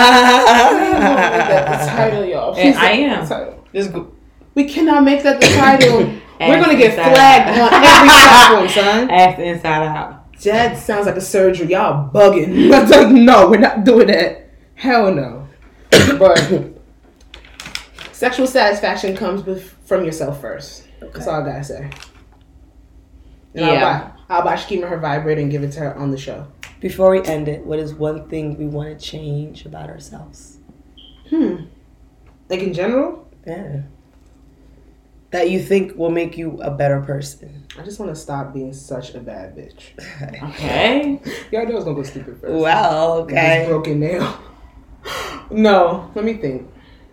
That's the title, y'all. And Please I make am. that the title. Just go. We cannot make that the title. We're Ass going to get inside flagged out. on every platform, son. Ass inside out. That sounds like a surgery. Y'all bugging. That's like, no, we're not doing that. Hell no. But sexual satisfaction comes with, from yourself first. That's all I gotta say. And Yeah. I'll buy, I'll buy Shakima her vibrator and give it to her on the show. Before we end it, what is one thing we want to change about ourselves? Hmm. Like in general, Yeah. That you think will make you a better person. I just want to stop being such a bad bitch. Okay. Y'all know I was gonna go stupid first. Well, With this okay. broken nail. No, let me think.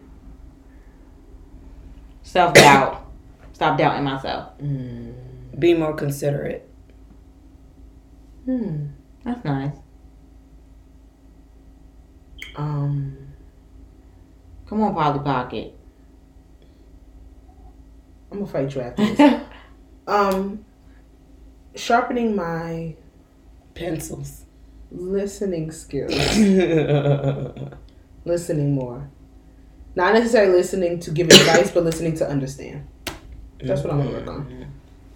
Self doubt. Stop doubting myself. Hmm. Be more considerate. Hmm. That's nice. Um. Come on, Polly Pocket. I'm gonna fight you after this. um. Sharpening my Pencils. listening skills. Listening more. Not necessarily listening to give advice, but listening to understand. That's what I'm gonna work on.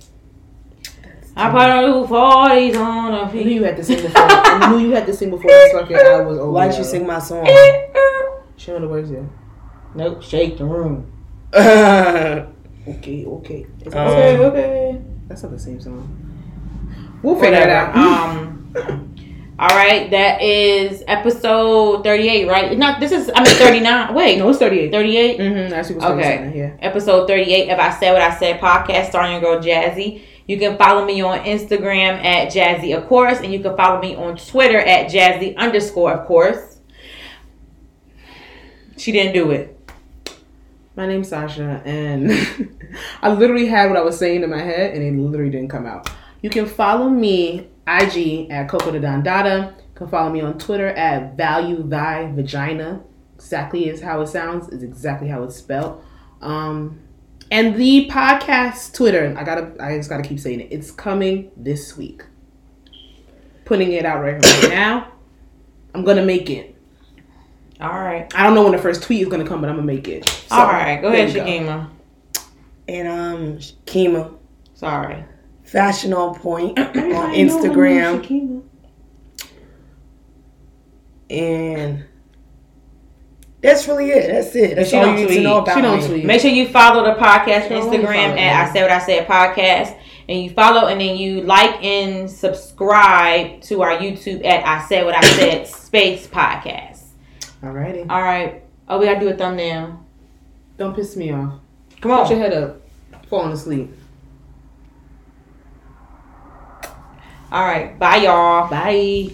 I put a new forties on a I knew feet. you had to sing before. I knew you had to sing before this fucking hour was over. Why'd you yo. sing my song? Show me the words here. Nope, shake the room. Okay, okay. It's Um, okay, okay. That's not the same song. We'll figure it Whatever. out. Um. All right, that is episode thirty-eight, right? Not this is. I mean thirty-nine. Wait, No, it's thirty-eight. thirty-eight. Mm-hmm. That's what Okay. Yeah. Episode thirty-eight of I Said What I Said podcast starring your girl Jazzy. You can follow me on Instagram at Jazzy of course, and you can follow me on Twitter at Jazzy underscore of course. She didn't do it. My name's Sasha, and I literally had what I was saying in my head, and it literally didn't come out. You can follow me I G at Coco de Don Dada. You can follow me on Twitter at Value Thy Vagina. Exactly is how it sounds. Is exactly how it's spelled. Um, and the podcast Twitter. I gotta. I just gotta keep saying it. It's coming this week. Putting it out right, right now. I'm gonna make it. All right. I don't know when the first tweet is gonna come, but I'm gonna make it. So, All right. Go there ahead, you go. Shakima. And um, Kima, Sorry. Fashion on Point on Everybody know her Instagram. name's Shakima. And that's really it. That's it. That's She all don't you need to tweet. know about She don't me. tweet. Make sure you follow the podcast Don't Instagram follow at me. I Said What I Said podcast. And you follow and then you like and subscribe to our YouTube at I Said What I Said Space Podcast. Alrighty. All right. Oh, we got to do a thumbnail. Don't piss me off. Come Put your on. head up. Falling asleep. All right. Bye, y'all. Bye.